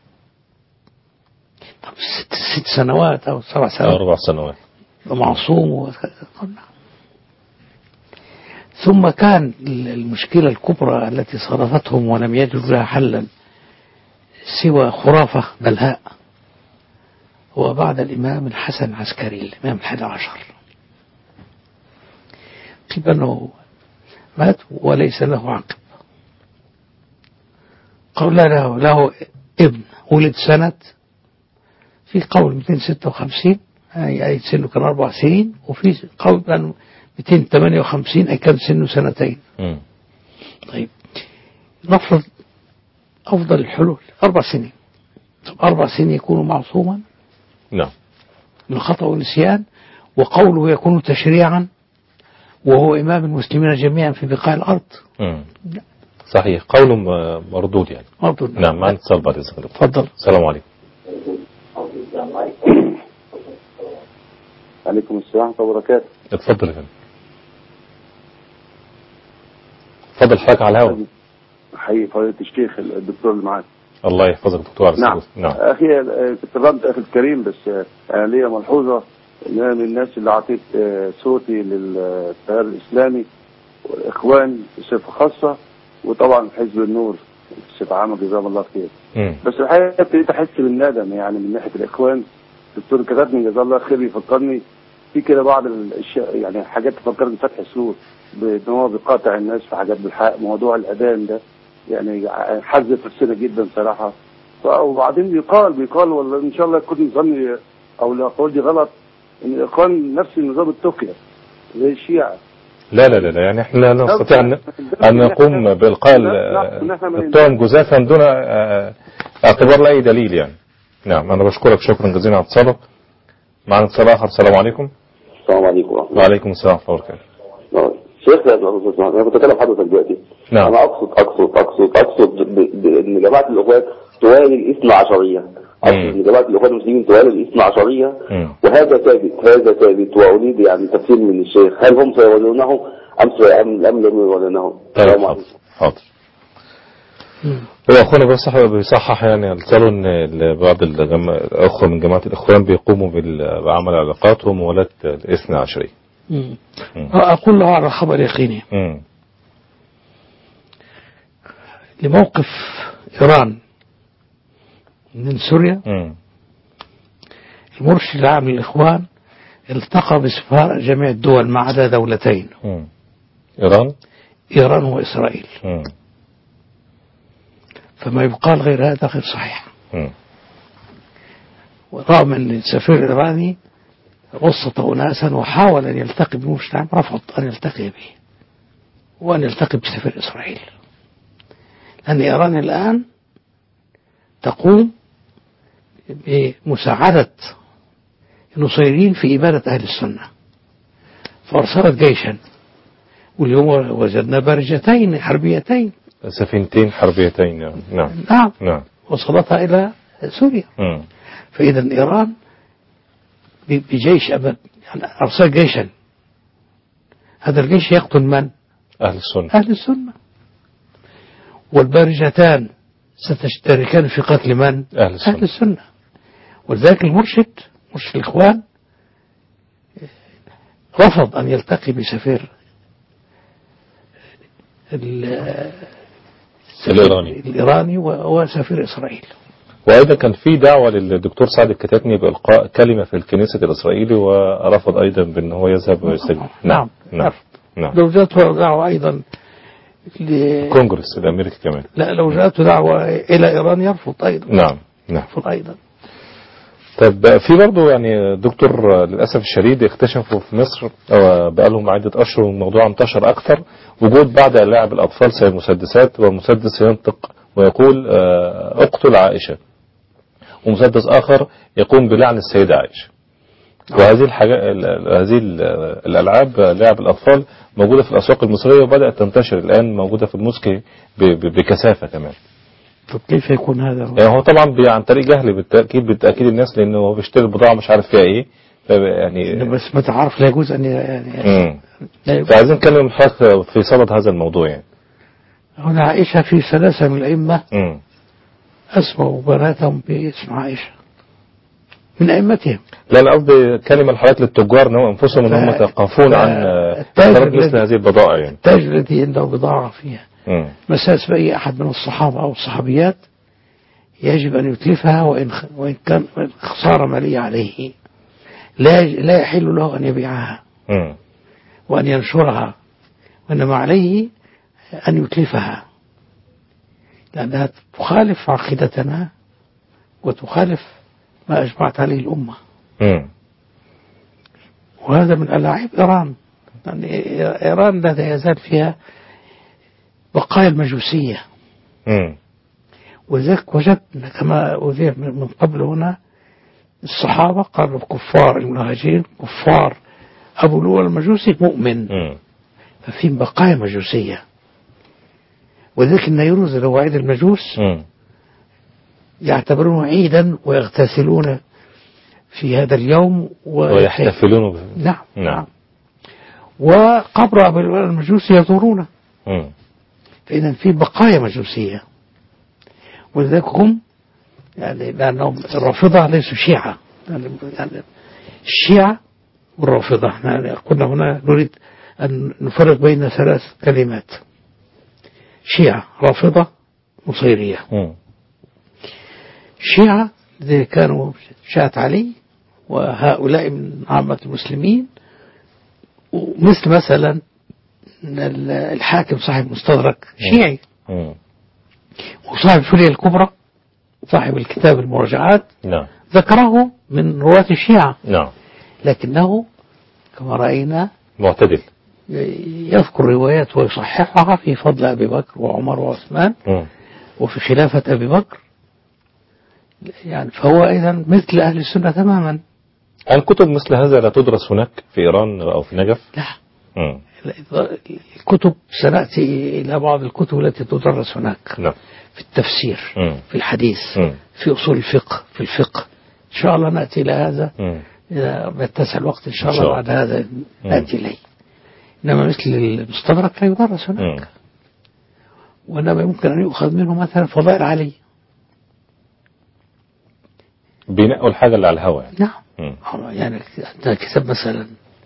طب 6 سنوات أو 7 سنوات 4 سنوات ومعصوم ثم كان المشكلة الكبرى التي صرفتهم ولم يجدوا لها حلا سوى خرافة بلهاء، هو بعد الإمام الحسن العسكري الإمام 11 قيل أنه مات وليس له عقب. قول له ابن ولد سنة، في قول 256 أي سنه كان 4 سنين، وفي قول كان 258 أي كان سنه 2 سنين. طيب نفرض أفضل الحلول 4 سنين. طب 4 سنين يكون معصوما؟ نعم. من خطأ ونسيان، وقوله يكون تشريعا وهو إمام المسلمين جميعا في بقاع الأرض. صحيح، قول مردود يعني. مردود. نعم. ما اتصال بعد إذنك. تفضل. السلام عليكم. عليكم السلام ورحمة الله وبركاته. اتفضل يا فندم. اتفضل حضرتك على الهواء. حقيقي فضيلة الشيخ الدكتور اللي معاك. الله يحفظك دكتور. نعم. نعم. أخي كنت رد أخي الكريم، بس أنا ليا ملحوظة إن أنا من الناس اللي أعطيت صوتي للتيار الإسلامي والإخوان بصفة خاصة، وطبعا حزب النور بصفة عامة جزاهم الله خير. بس الحقيقة ابتديت أحس بالندم يعني من ناحية الإخوان. الدكتور كتبني جزاه الله خير يفكرني في كده بعض الاشياء، يعني حاجات تفكرني بفتح السور بان هو بيقاطع الناس في حاجات بالحق. موضوع الاذان ده يعني حز في نفسنا جدا صراحه. وبعدين بيقال والله ان شاء الله يكون ظني او الاقوال دي غلط، ان الاخوان نفس النظام التقية زي الشيعة. لا يعني احنا لا نستطيع ان نقوم بالقاء التهم جزافا دون اعتبار لاي دليل يعني. نعم، انا بشكرك شكرا جزيلا على اتصالك. معنا اتصال اخر. السلام عليكم. السلام عليكم ورحمة الله. وعليكم السلام ورحمة الله وبركاته. شيخ انا بتكلم حضرتك دلوقتي. نعم. انا اقصد ان جماعة الاخوان توالي الاثنى عشرية. اقصد ان جماعة الاخوان المسلمين توالي الاثنى عشرية، وهذا ثابت واريد يعني تفسير من الشيخ، هل هم سيولونه ام لم يولونه؟ طيب حاضر. هو اخونا بيصحح يعني قالوا ان بعض الاخوه من جماعه الاخوان بيقوموا بعمل علاقاتهم ولاة الاثنى عشرية. اقول له على خبر يقيني لموقف ايران من سوريا. المرشد العام للاخوان التقى بسفراء جميع الدول ما عدا دولتين، ايران واسرائيل. فما يقال غير هذا غير صحيح. ورغم أن السفير الإيراني وسط أناسا وحاول أن يلتقي بالمجتمع، رفض أن يلتقي به وأن يلتقي بسفير إسرائيل، لأن إيران الآن تقوم بمساعدة النصيريين في إبادة أهل السنة، فأرسلت جيشا، واليوم وجدنا بارجتين حربيتين، سفينتين حربيتين. نعم. وصلتها إلى سوريا. فإذا إيران بجيش يعني أرسل جيشا، هذا الجيش يقتل من؟ أهل السنة. والبارجتان ستشتركان في قتل من؟ أهل السنة. ولذلك مرشد الإخوان رفض أن يلتقي بسفير الإيراني وسفير إسرائيل. وأيضا كان في دعوة للدكتور سعد الكتاتني بإلقاء كلمة في الكنيسة الإسرائيلي، ورفض أيضا بأن هو يذهب ويستجيب. نعم. لو جاءته دعوة أيضا كونغرس الأمريكي كمان. لا، لو جاءته دعوة إلى إيران يرفض أيضا. نعم. يرفض أيضا. طب في برضه يعني دكتور للأسف الشديد اكتشفوا في مصر بقى لهم عدة أشهر والموضوع انتشر أكثر، وجود بعض لاعب الأطفال سيد مسدسات، والمسدس ينطق ويقول اقتل عائشة، ومسدس آخر يقوم بلعن السيدة عائشة. وهذه هذه الألعاب لعب الأطفال موجودة في الأسواق المصرية، وبدأت تنتشر الآن، موجودة في الموسكي بكثافة كمان. طب كيف يكون هذا؟ يعني هو طبعا عن طريق جهل بالتأكيد الناس، لأنه هو بيشتري البضاعة مش عارف فيها إيه، يعني بس ما تعرف لا يجوز أن يعني فعايزين نتكلم في صدد هذا الموضوع. يعني هنا عائشة في ثلاثة من الأئمة أسموا بناتهم باسم عائشة من أئمتهم. لا، أنا قصدي كلمة الحالات للتجار أنهم أنفسهم أنهم يتوقفون عن تجارة مثل هذه البضائع. يعني التاجر الذي عنده بضاعة فيها مساس بأي أحد من الصحابة أو الصحابيات يجب أن يتلفها، وإن كان خسارة مالية عليه لا يحل له أن يبيعها وأن ينشرها، وإنما عليه أن يتلفها، لأنها تخالف عقيدتنا وتخالف ما أجمعت عليه الأمة. وهذا من ألاعيب إيران، يعني إيران لا يزال فيها بقايا المجوسية. وذلك وجدنا كما أذيع من قبل هنا الصحابة قالوا كفار المهاجرين كفار، أبو لؤلؤ المجوسي مؤمن. ففي بقايا مجوسية، وذلك النيروز اللي هو عيد المجوس يعتبرونه عيدا ويغتسلون في هذا اليوم ويحتفلون نعم. وقبر أبو لؤلؤ المجوسي يزورونه. فإذا في بقايا مجوسية، ولذلك هم يعني لأنهم الرافضة ليسوا شيعة، يعني الشيعة والرافضة. احنا كنا هنا نريد أن نفرق بين 3 كلمات: شيعة، رافضة، نصيرية. الشيعة الذين كانوا شيعة علي، وهؤلاء من عامة المسلمين، مثل مثلا الحاكم صاحب مستدرك شيعي، وصاحب الفلية الكبرى صاحب الكتاب المراجعات ذكره من رواة الشيعة، لكنه كما رأينا معتدل، يذكر روايات ويصححها في فضل أبي بكر وعمر وعثمان وفي خلافة أبي بكر. يعني فهو إذن مثل أهل السنة تماما. الكتب مثل هذا لا تدرس هناك في إيران أو في نجف؟ لا. الكتب سنأتي إلى بعض الكتب التي تدرس هناك. في التفسير، في الحديث، في أصول الفقه، في الفقه. إن شاء الله نأتي إلى هذا إذا بيتسع الوقت إن شاء الله بعد هذا نأتي إليه. إنما مثل المستدرك لا يدرس هناك. وإنما يمكن أن يؤخذ منه مثلا فضائل علي، بينقوا الحاجة اللي على الهواء. نعم. يعني كتاب مثلا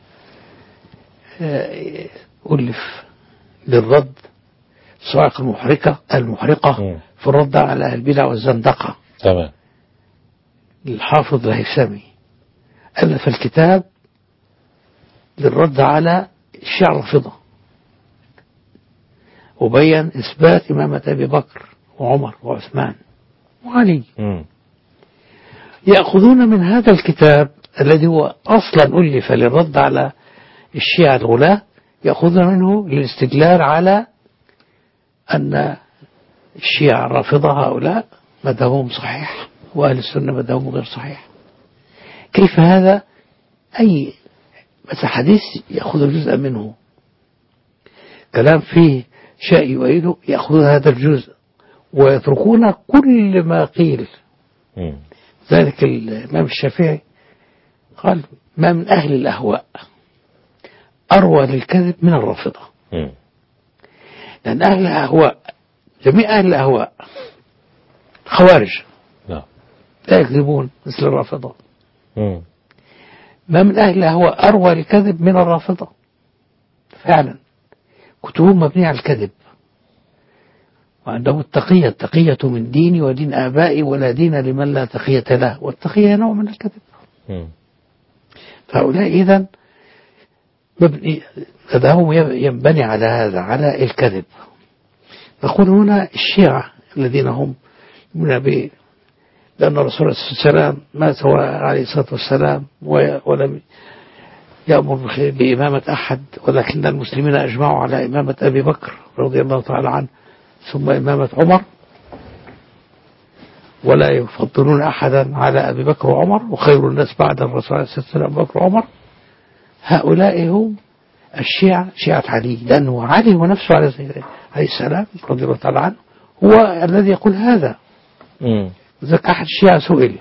ألف للرد الصواعق المحرقة في الرد على أهل البدع والزندقة. تمام. الحافظ الهيثمي ألف الكتاب للرد على الشيعة الرافضة، وبين إثبات إمامة أبي بكر وعمر وعثمان وعلي. يأخذون من هذا الكتاب الذي هو أصلا ألف للرد على الشيعة الغلاة، يأخذون منه للاستدلال على أن الشيعة الرافضة هؤلاء مذهبهم صحيح وأهل السنة مذهبهم غير صحيح. كيف هذا؟ أي مثل حديث يأخذ جزء منه، كلام فيه شيء يؤيده يأخذون هذا الجزء ويتركون كل ما قيل. ذلك الإمام الشافعي قال: ما من أهل الأهواء أروى للكذب من الرافضة. لأن أهل الأهواء، جميع أهل الأهواء خوارج لا يكذبون مثل الرافضة. ما من أهل الأهواء أروى للكذب من الرافضة. فعلا كتبهم مبنية على الكذب، وعندهم التقية من ديني ودين آبائي ولا دين لمن لا تقية له، والتقية نوع من الكذب. فهؤلاء إذن مذهبهم ينبني على هذا، على الكذب. نقول هنا الشيعة الذين هم من لأن الرسول عليه الصلاة والسلام مات عليه الصلاة والسلام ولم يأمر بإمامة أحد، ولكن المسلمين أجمعوا على إمامة أبي بكر رضي الله تعالى عنه، ثم إمامة عمر، ولا يفضلون أحدا على أبي بكر وعمر، وخير الناس بعد الرسول عليه الصلاة والسلام أبي بكر وعمر. هؤلاء هم الشيعة، شيعة علي، لأنه علي هو نفسه عليه السلام رضي الله تعالى عنه هو الذي يقول هذا. ذاك أحد الشيعة سئل: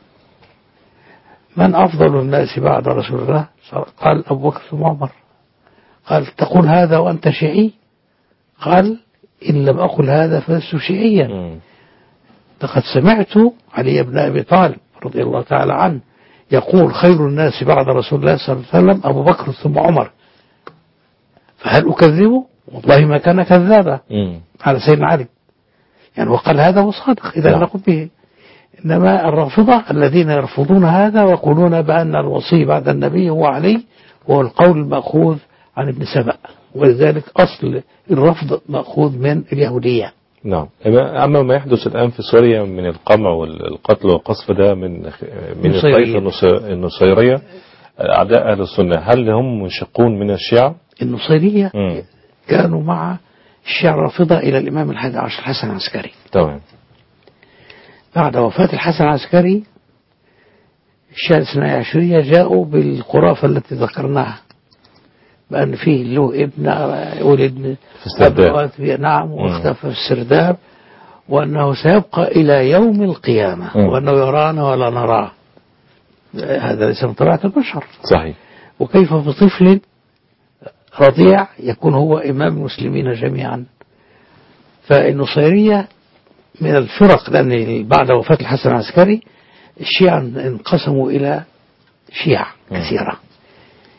من أفضل الناس بعد رسول الله؟ قال: أبو بكر ثم عمر. قال: تقول هذا وأنت شيعي؟ قال: إن لم أقل هذا فلست شيعيا. لقد سمعت علي بن أبي طالب رضي الله تعالى عنه يقول: خير الناس بعد رسول الله صلى الله عليه وسلم أبو بكر ثم عمر. فهل أكذبه؟ والله ما كان كذابا على سيدنا علي. يعني وقال هذا وصادق إذا نقول به. إنما الرافضة الذين يرفضون هذا ويقولون بأن الوصي بعد النبي هو علي، وهو القول المأخوذ عن ابن سبأ، ولذلك أصل الرفض مأخوذ من اليهودية. نعم. أما ما يحدث الآن في سوريا من القمع والقتل والقصف ده من الطائفة النصيرية أعداء أهل السنة، هل هم منشقون من الشيعة؟ النصيرية كانوا مع الشيعة الرافضة إلى الإمام الحادي عشر الحسن العسكري. تمام. بعد وفاة الحسن العسكري الشيعة الاثني عشرية جاءوا بالخرافة التي ذكرناها بأن فيه له ابن ولد في السرداب، نعم، واختفى في السرداب، وأنه سيبقى إلى يوم القيامة، وأنه يرانا ولا نراه. هذا ليس من طبيعة البشر. صحيح. وكيف بطفل رضيع يكون هو إمام المسلمين جميعا؟ فالنصيرية من الفرق، لأن بعد وفاة الحسن العسكري الشيعة انقسموا إلى شيعة كثيرة.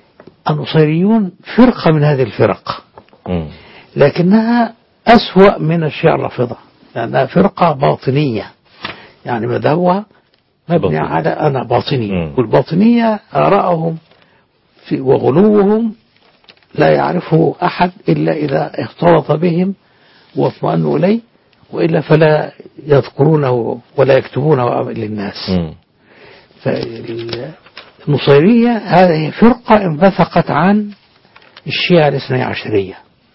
النصيريون فرقة من هذه الفرق، لكنها أسوأ من الشيعة الرافضة، لأنها فرقة باطنية، يعني مذهبها مبني على أنا باطني، والباطنية آراءهم وغلوهم لا يعرفه أحد إلا إذا اختلط بهم واطمأنوا إليه، وإلا فلا يذكرونه ولا يكتبونه للناس. فالنصيرية هذه فرقة انبثقت عن الشيعة الاثني عشرية،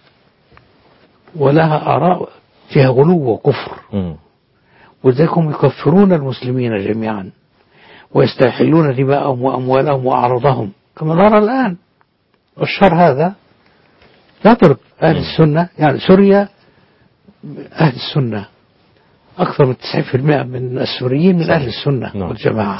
ولها آراء فيها غلو وكفر، ولذلك هم يكفرون المسلمين جميعا ويستحلون دماءهم وأموالهم وأعراضهم كما نرى الآن. الشر هذا يضرب أهل السنة، يعني سوريا أهل السنة أكثر من 90% من السوريين من أهل السنة والجماعة،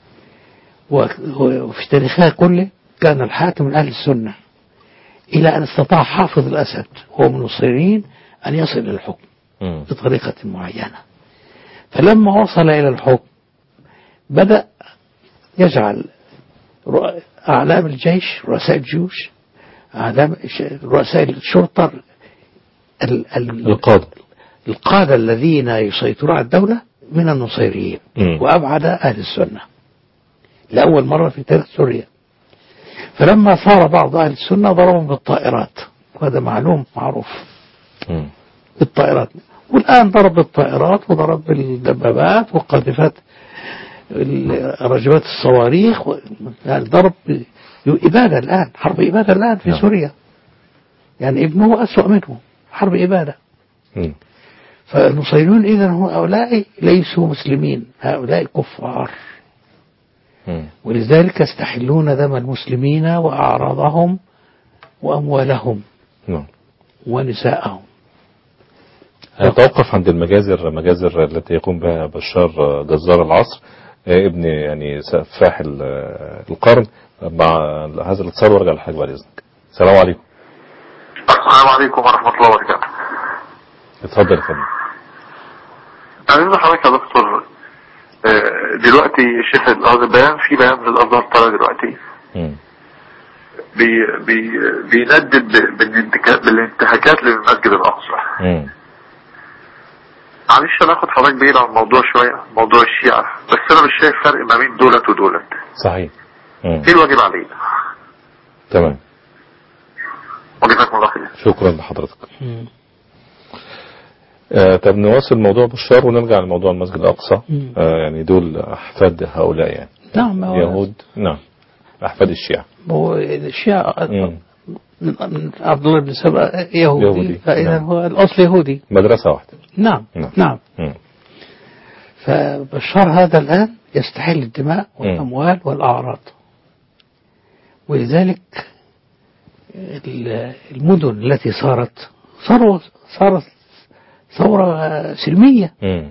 وفي تاريخها كله كان الحاكم من أهل السنة، إلى أن استطاع حافظ الأسد هو من النصيريين أن يصل إلى الحكم بطريقة معينة. فلما وصل إلى الحكم بدأ يجعل أعلام الجيش، رؤساء الجيوش، رؤساء الشرطة، القادة الذين يسيطرون على الدولة من النصيريين، وأبعد أهل السنة لأول مرة في تاريخ سوريا. فلما صار بعض أهل السنة ضربهم بالطائرات، وهذا معلوم معروف بالطائرات، والآن ضرب بالطائرات وضرب بالدبابات وقاذفات رجبات الصواريخ، يعني ضرب إبادة الآن، حرب إبادة الآن في سوريا، يعني ابنه أسوأ منه، حرب إبادة. فالنصيريون إذن هؤلاء ليسوا مسلمين، هؤلاء كفار، ولذلك يستحلون دم المسلمين وأعراضهم وأموالهم ونساءهم. هنتوقف عند المجازر التي يقوم بها بشار جزار العصر ابن يعني سفاح القرن مع هذا الاتصال، وارجع لحضرتك بعد اذنك. السلام عليكم. السلام عليكم ورحمة الله وبركاته. اتفضل يا فندم. عايز حضرتك يا دكتور، دلوقتي الشيخ الأزهر في بيان من الأزهر طلع دلوقتي بيندد بالانتهاكات للمسجد الأقصى. معلش انا اخد حضرتك بعيد عن الموضوع شوية، موضوع الشيعة، بس انا مش شايف فرق ما بين دولت ودولت. صحيح. ايه الواجب علينا؟ تمام. وجزاكم الله خير. شكرا لحضرتك. طب نواصل موضوع بشار ونرجع لموضوع المسجد الأقصى. يعني دول أحفاد هؤلاء يعني. نعم. يهود. نعم. أحفاد الشيعة. هو الشيعة من عبد الله بن سبأ يهودي، فإذا هو الأصل يهودي. مدرسة واحدة. نعم. فبشار هذا الآن يستحل الدماء والأموال والأعراض، ولذلك المدن التي صارت ثورة سلمية،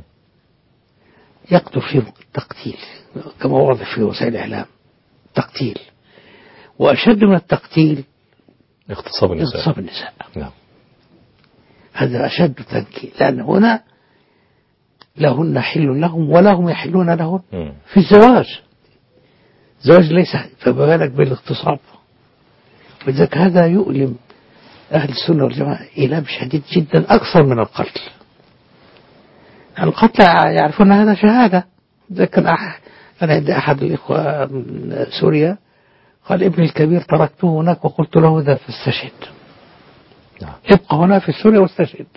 يقتل فيه التقتيل كما واضح في وسائل الإعلام، تقتيل، وأشد من التقتيل اغتصاب النساء. نعم. هذا أشد تنكيل، لأن هنا لهن حل لهم ولا هم يحلون لهن في الزواج. زواج ليس، فما بالك بالاغتصاب. ولذلك هذا يؤلم أهل السنة والجماعة إيلام شديد جدا، أكثر من القتل. القتل يعرفون هذا شهادة. ذكر أنا عندي أحد الإخوة من سوريا قال ابني الكبير تركته هناك وقلت له ذا فاستشهد، ابقى هنا في سوريا واستشهد.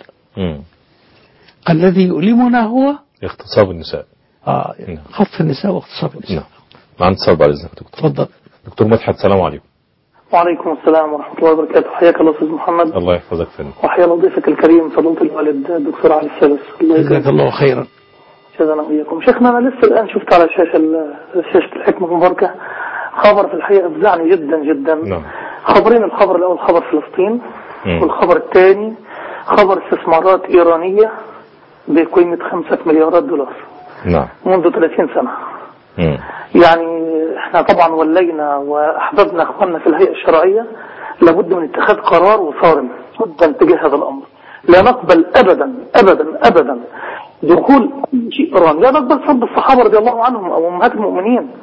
الذي يؤلمنا هو اغتصاب النساء. خطف النساء واغتصاب النساء. معنا اتصال بعد اذنك دكتور. تفضل دكتور مدحت. السلام عليكم. وعليكم السلام ورحمة الله وبركاته. حياك الله أستاذ محمد. الله يحفظك فندم. وحيا ضيفك الكريم فضيلة الوالد الدكتور علي السادس. جزاك الله خيرا. جزانا وإياكم. شيخنا أنا لسه الآن شفت على شاشة الحكمة المباركة خبر في الحقيقة أفزعني جدا جدا. نعم. خبرين، الخبر الأول خبر فلسطين، والخبر الثاني خبر استثمارات إيرانية بقيمة 5 مليارات دولار. نعم. منذ 30 سنة. يعني احنا طبعا ولينا واحببنا اخواننا في الهيئة الشرعية لابد من اتخاذ قرار وصارم جدا تجاه هذا الامر. لا نقبل ابدا ابدا ابدا دخول شيء ايران، لا نقبل سب الصحابة رضي الله عنهم او امهات المؤمنين.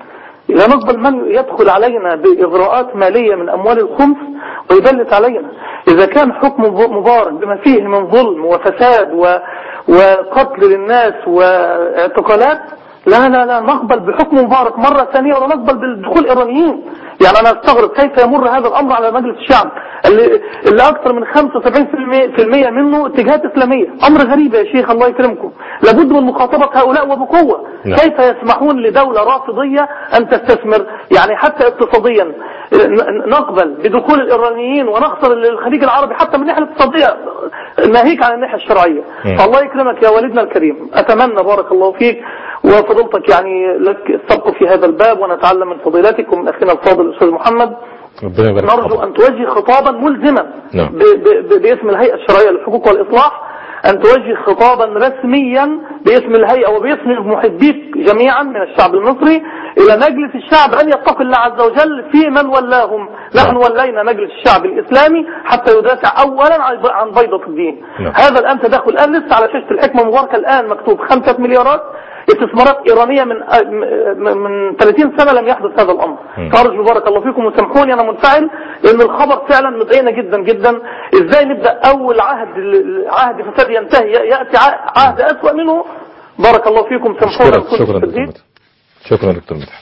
لا نقبل من يدخل علينا بإغراءات مالية من أموال الخمس ويدلت علينا. إذا كان حكم مبارك بما فيه من ظلم وفساد وقتل للناس واعتقالات، لا لا لا نقبل بحكم مبارك مرة ثانية، ولا نقبل بالدخول الإيرانيين. يعني أنا أستغرب كيف يمر هذا الأمر على مجلس الشعب اللي أكثر من 75% منه اتجاهات إسلامية. أمر غريب يا شيخ، الله يكرمكم. لابد من مخاطبة هؤلاء وبقوة. كيف يسمحون لدولة رافضية أن تستثمر يعني حتى اقتصاديا؟ نقبل بدخول الإيرانيين ونخسر الخليج العربي حتى من الناحية الاقتصادية، ناهيك عن الناحية الشرعية. فالله يكرمك يا والدنا الكريم، أتمنى بارك الله فيك وفضلتك يعني لك السبق في هذا الباب، ونتعلم من فضيلتك ومن أخينا الفاضل الأستاذ محمد. نرجو أن توجه خطابا ملزما باسم الهيئة الشرعية للحقوق والإصلاح، أن توجه خطابا رسميا باسم الهيئة وباسم محبيك جميعا من الشعب المصري إلى مجلس الشعب أن يتقي الله عز وجل في من ولاهم. نحن ولينا مجلس الشعب الإسلامي حتى يدافع أولا عن بيضة الدين. هذا الآن تدخل، الآن لسه على شاشة الحكمة المباركة الآن مكتوب 5 مليارات استثمارات إيرانية من 30 سنة لم يحدث هذا الأمر. فأرجو بارك الله فيكم وسامحوني أنا منفعل، لأن الخبر فعلا مضايقنا جدا جدا. إزاي نبدأ أول عهد فساد ينتهي يأتي عهد أسوأ منه؟ بارك الله فيكم، سامحوني. شكرا دكتور مدحت.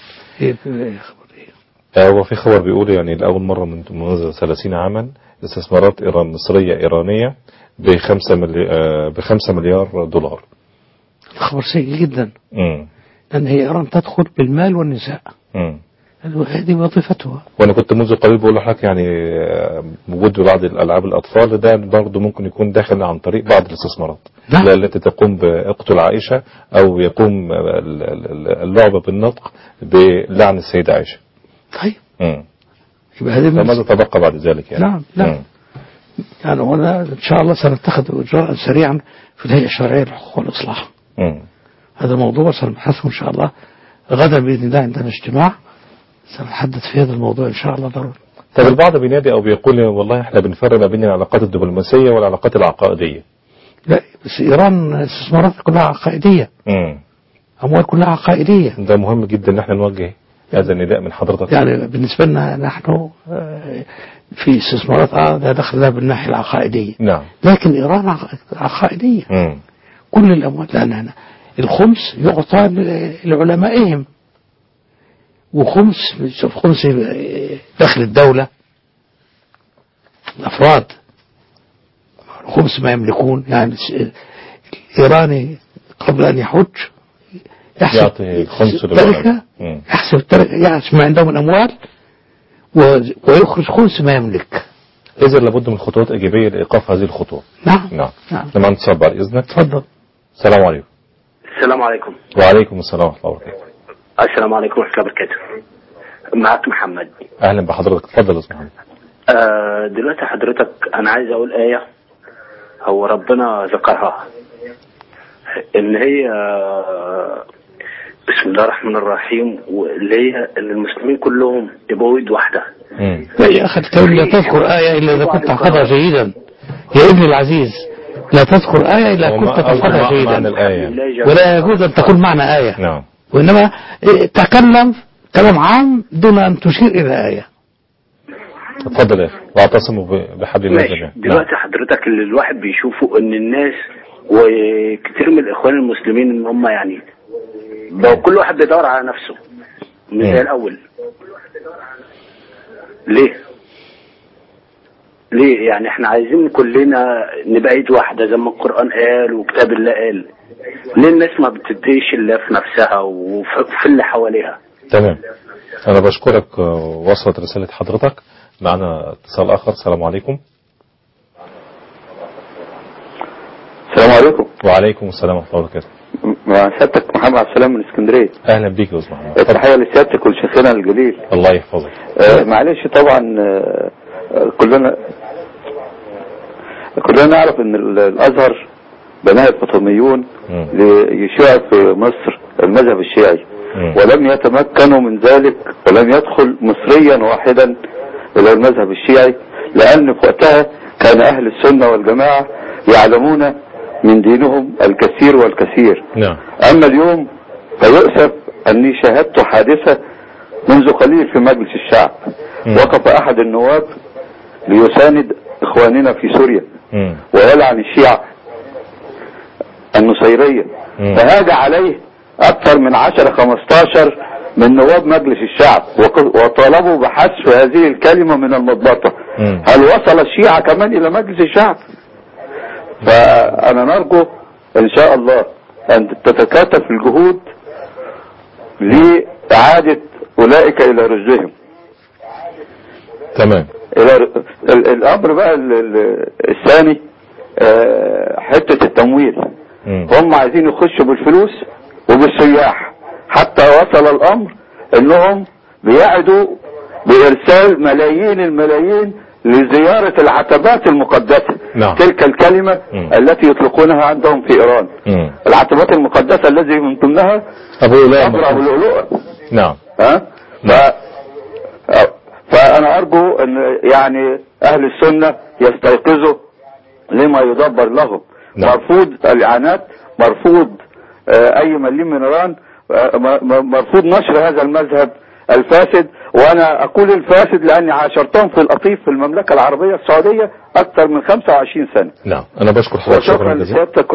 هو في خبر بيقول يعني لأول مرة منذ 30 عاما استثمارات مصرية إيرانية ب5 مليار دولار. خبر سيء جدا. لأن هي إيران تدخل بالمال والنساء. هذه وظيفتها. وأنا كنت منذ قريب بقول لحضرتك يعني وجود بعض الألعاب الأطفال ده برضه ممكن يكون داخل عن طريق بعض الاستثمارات التي تقوم باقتل عائشة أو يقوم اللعبة بالنطق بلعن السيدة عائشة. طيب. فماذا تبقى بعد ذلك يعني؟ نعم لا. يعني هنا إن شاء الله سنتخذ إجراء سريعا في الهيئة الشرعية للحقوق والإصلاح. هذا موضوع سنبحثه إن شاء الله غدا بإذن الله عندنا اجتماع سنتحدث في هذا الموضوع إن شاء الله ضروري. طب البعض بينادي أو بيقول والله إحنا بنفرق ما بين العلاقات الدبلوماسية والعلاقات العقائدية. لا بس إيران استثمارات كلها عقائدية. أموال كلها عقائدية. ده مهم جدا إن احنا نوجه هذا النداء من حضرتك. يعني بالنسبة لنا نحن في استثمارات ده دخلها بالناحية العقائدية. نعم. لكن إيران عقائدية. كل الأموال لأن الخمس يعطى لعلمائهم، وخمس داخل الدولة الأفراد خمس ما يملكون. يعني الإيراني قبل أن يحج يحسب التركة، يحسب ما عنده من أموال ويخرج خمس ما يملك. إذا لابد من خطوات إيجابية لإيقاف هذه الخطوة. نعم. لما نتصل بعد إذنك. تفضل. السلام عليكم. السلام عليكم. وعليكم السلام ورحمة الله وبركاته. السلام عليكم ورحمة الله وبركاته. معك محمد. أهلا بحضرتك، تفضل يا محمد. دلوقتي حضرتك أنا عايز أقول آية هو ربنا ذكرها، إن هي بسم الله الرحمن الرحيم، واللي هي إن المسلمين كلهم يبقوا يد واحدة. يا أخي لا تذكر آية إلا إذا كنت تحفظها جيدا يا ابن العزيز. لا تذكر آية إلا كنت تحفظها جيدا، ولا يجوز أن تقول معنى آية. نعم. وإنما تكلم كلام عام دون أن تشير إلى آية. اتفضل يا أخي، واعتصموا بحبل الله جميعا. دلوقتي حضرتك اللي الواحد بيشوفه إن الناس وكثير من الإخوان المسلمين إن هم يعني بقوا كل واحد بيدور على نفسه مش زي الأول. ليه يعني احنا عايزين كلنا نبقى ايد واحدة زي ما القرآن قال وكتاب الله قال. ليه الناس ما بتديش الا في نفسها وفي اللي حواليها؟ تمام. انا بشكرك، وصلت رسالة حضرتك. معنا اتصال اخر. السلام عليكم. السلام عليكم. وعليكم السلام ورحمة الله وبركاته. مع سيادتك محمد عبد السلام من اسكندريه. اهلا بيك يا استاذ محمد. تحيه لسيادتك ولشيخنا الجليل. الله يحفظك. معلش طبعا كلنا نعرف ان الازهر بناه الفاطميون ليشيع في مصر المذهب الشيعي، ولم يتمكنوا من ذلك، ولم يدخل مصريا واحدا الى المذهب الشيعي، لان في وقتها كان اهل السنة والجماعة يعلمون من دينهم الكثير والكثير. نعم. اما اليوم فيؤسف اني شاهدت حادثة منذ قليل في مجلس الشعب وقف أحد النواب ليساند إخواننا في سوريا ويلعن الشيعة النصيرية، فهاج عليه أكثر من 10-15 من نواب مجلس الشعب وطالبوا بحذف هذه الكلمة من المضبطة. هل وصل الشيعة كمان إلى مجلس الشعب؟ فأنا نرجو إن شاء الله أن تتكاتف الجهود لإعادة أولئك إلى رشدهم. تمام. الأمر بقى الثاني حتة التمويل. هم عايزين يخشوا بالفلوس وبالسياح، حتى وصل الأمر إنهم بيعدوا بإرسال ملايين الملايين لزيارة العتبات المقدسة. نعم. تلك الكلمة التي يطلقونها عندهم في إيران. العتبات المقدسة الذي من ضمنها أبو اللؤلؤ. نعم. فأنا أرجو أن يعني أهل السنة يستيقظوا لما يدبر لهم. نعم. مرفوض الإعانات، مرفوض أي مليم من إيران، مرفوض نشر هذا المذهب الفاسد. وأنا أقول الفاسد لأني عاشرتهم في القطيف في المملكة العربية السعودية أكثر من 25 سنة. نعم. أنا بشكر حضرتك شكرا لسيادتك.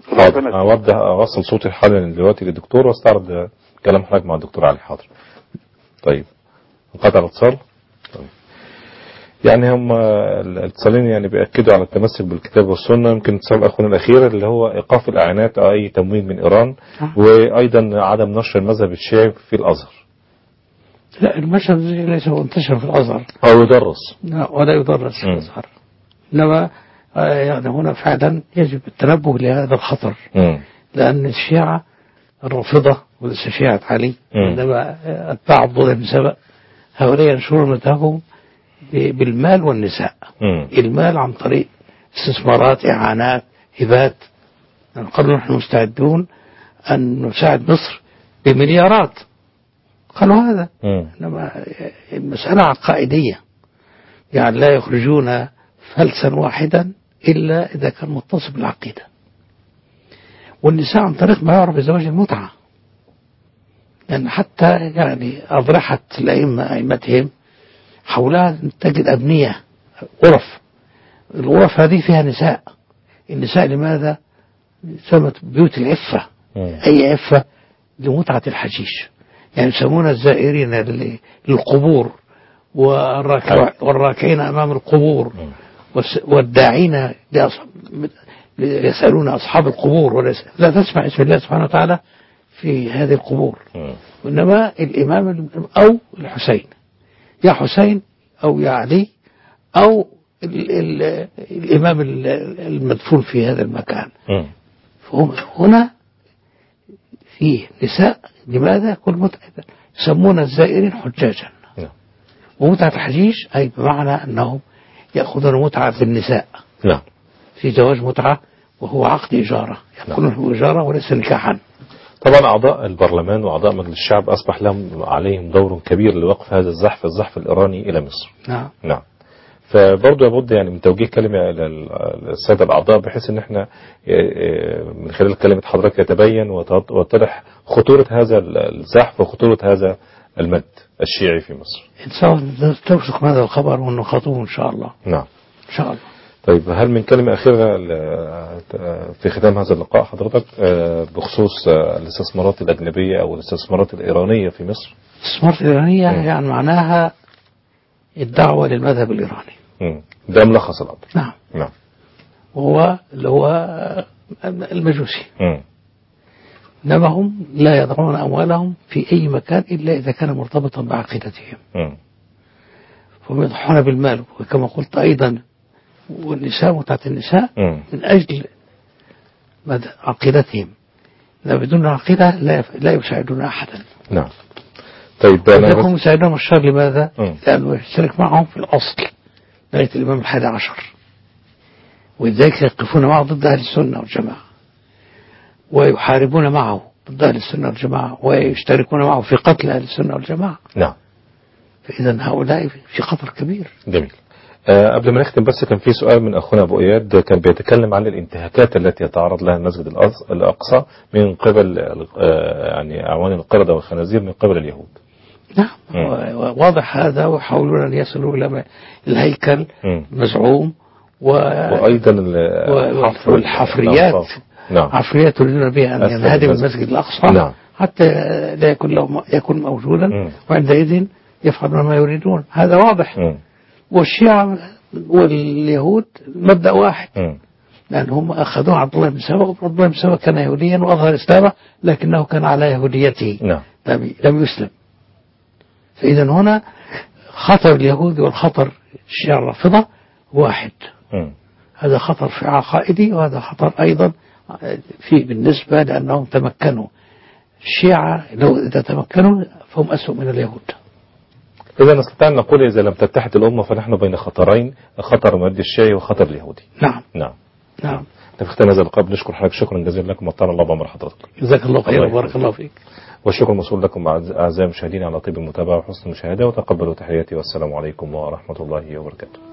أوضح صوتي حالا دلوقتي للدكتور واستعرض كلام حضرتك مع الدكتور علي. حاضر. طيب انقطع الاتصال. طيب. يعني هم الاتصالين يعني بيأكدوا على التمسك بالكتاب والسنة. يمكن اتصال أخونا الأخير اللي هو إيقاف الإعانات أو أي تمويل من إيران، وأيضا عدم نشر المذهب الشيعي في الأزهر. لا، المذهب ليس منتشر في الأزهر أو يدرس. لا، ولا يدرس في الأزهر. إنما يعني هنا فعلا يجب التنبه لهذا الخطر. لأن الشيعة الرافضة وليس شيعة علي، إنما أتباع عبد الله بن سبأ، هؤلاء ينشرون مذهبهم بالمال والنساء. المال عن طريق استثمارات، إعانات، هبات. قالوا نحن مستعدون أن نساعد مصر بمليارات، قالوا هذا. إنما المسألة عقائدية، يعني لا يخرجون فلسا واحدا إلا إذا كان متصل بالعقيدة. والنساء عن طريق ما يعرف بزواج المتعة، لأن حتى يعني أضرحة الأئمة أئمتهم حولها تجد أبنية، غرف. الغرف هذه فيها نساء. النساء لماذا سمت بيوت العفة؟ أي عفة؟ لمتعة الحشيش. يعني يسمون الزائرين للقبور والراكعين أمام القبور والداعين يسألون أصحاب القبور، لا تسمع اسم الله سبحانه وتعالى في هذه القبور. وإنما الإمام أو الحسين، يا حسين أو يا علي أو الإمام المدفون في هذا المكان. فهم هنا فيه نساء. لماذا؟ كل متعة يسمون الزائرين حجاجا. ومتعة الحجيج أي بمعنى أنهم يأخذون متعة في النساء. في زواج متعة وهو عقد إجارة، يقولون إجارة وليس نكاحا. طبعا أعضاء البرلمان وأعضاء مجلس الشعب أصبح لهم عليهم دور كبير لوقف هذا الزحف الإيراني إلى مصر. نعم. فبرضه لابد يعني من توجيه كلمة إلى السادة الأعضاء، بحيث إن إحنا من خلال كلمة حضرتك يتبين وتتضح خطورة هذا الزحف وخطورة هذا المد الشيعي في مصر. إن شاء الله توثق هذا الخبر ونخاطبه إن شاء الله. نعم. إن شاء الله. طيب، هل من كلمة أخيرة في ختام هذا اللقاء حضرتك بخصوص الاستثمارات الأجنبية أو الاستثمارات الإيرانية في مصر؟ الاستثمارات الإيرانية يعني معناها الدعوة للمذهب الإيراني. ده ملخص الأمر. نعم. نعم. وهو اللي هو المجوسي. إنما هم لا يضعون أموالهم في أي مكان إلا إذا كان مرتبطا بعقيدتهم. فهم يضحون بالمال، وكما قلت أيضا والنساء، متعة النساء من أجل عقيدتهم. بدون عقيدة لا يساعدون أحدا. نعم. طيب، هم يساعدون الشر. لماذا؟ لأنه يشترك معهم في الأصل لغاية الإمام 11، ولذلك يقفون معه ضد أهل السنة والجماعة، ويحاربون معه ضد أهل السنة والجماعة، ويشتركون معه في قتل أهل السنة والجماعة. نعم. فإذا هؤلاء في خطر كبير. جميل. قبل ما نختم بس كان في سؤال من أخونا أبو إياد، كان بيتكلم عن الانتهاكات التي يتعرض لها المسجد الأقصى من قبل يعني أعوان القردة والخنازير من قبل اليهود. نعم واضح هذا، ويحاولون أن يصلوا إلى الهيكل مزعوم وأيضا والحفريات. نعم. عفريات يريدون بها أن ينهدم المسجد الأقصى. نعم. حتى لا يكون موجودا، وعندئذ يفعلون ما يريدون. هذا واضح. والشيعة واليهود مبدأ واحد، لأنهم أخذوا عبد الله بن سبأ، وعبد الله بن سبأ كان يهوديا وأظهر إسلامه لكنه كان على يهوديته. نعم. لم يسلم. فإذا هنا خطر اليهود والخطر الشيعة الرافضة واحد. هذا خطر في عقائدي، وهذا خطر أيضا في بالنسبة لأنهم تمكنوا. الشيعة لو إذا تمكنوا فهم أسوأ من اليهود. إذا نستطيع أن نقول إذا لم تتحد الأمة فنحن بين خطرين، خطر المد الشيعي وخطر اليهودي. نعم. نعم. نعم. في ختام هذا اللقاء نشكر حضرتك شكرا جزيلا لكم، وطال الله بعمر حضرتك. جزاك الله خير وبارك الله فيك. والشكر موصول لكم أعزائي المشاهدين على طيب المتابعة وحسن المشاهدة، وتقبلوا تحياتي والسلام عليكم ورحمة الله وبركاته.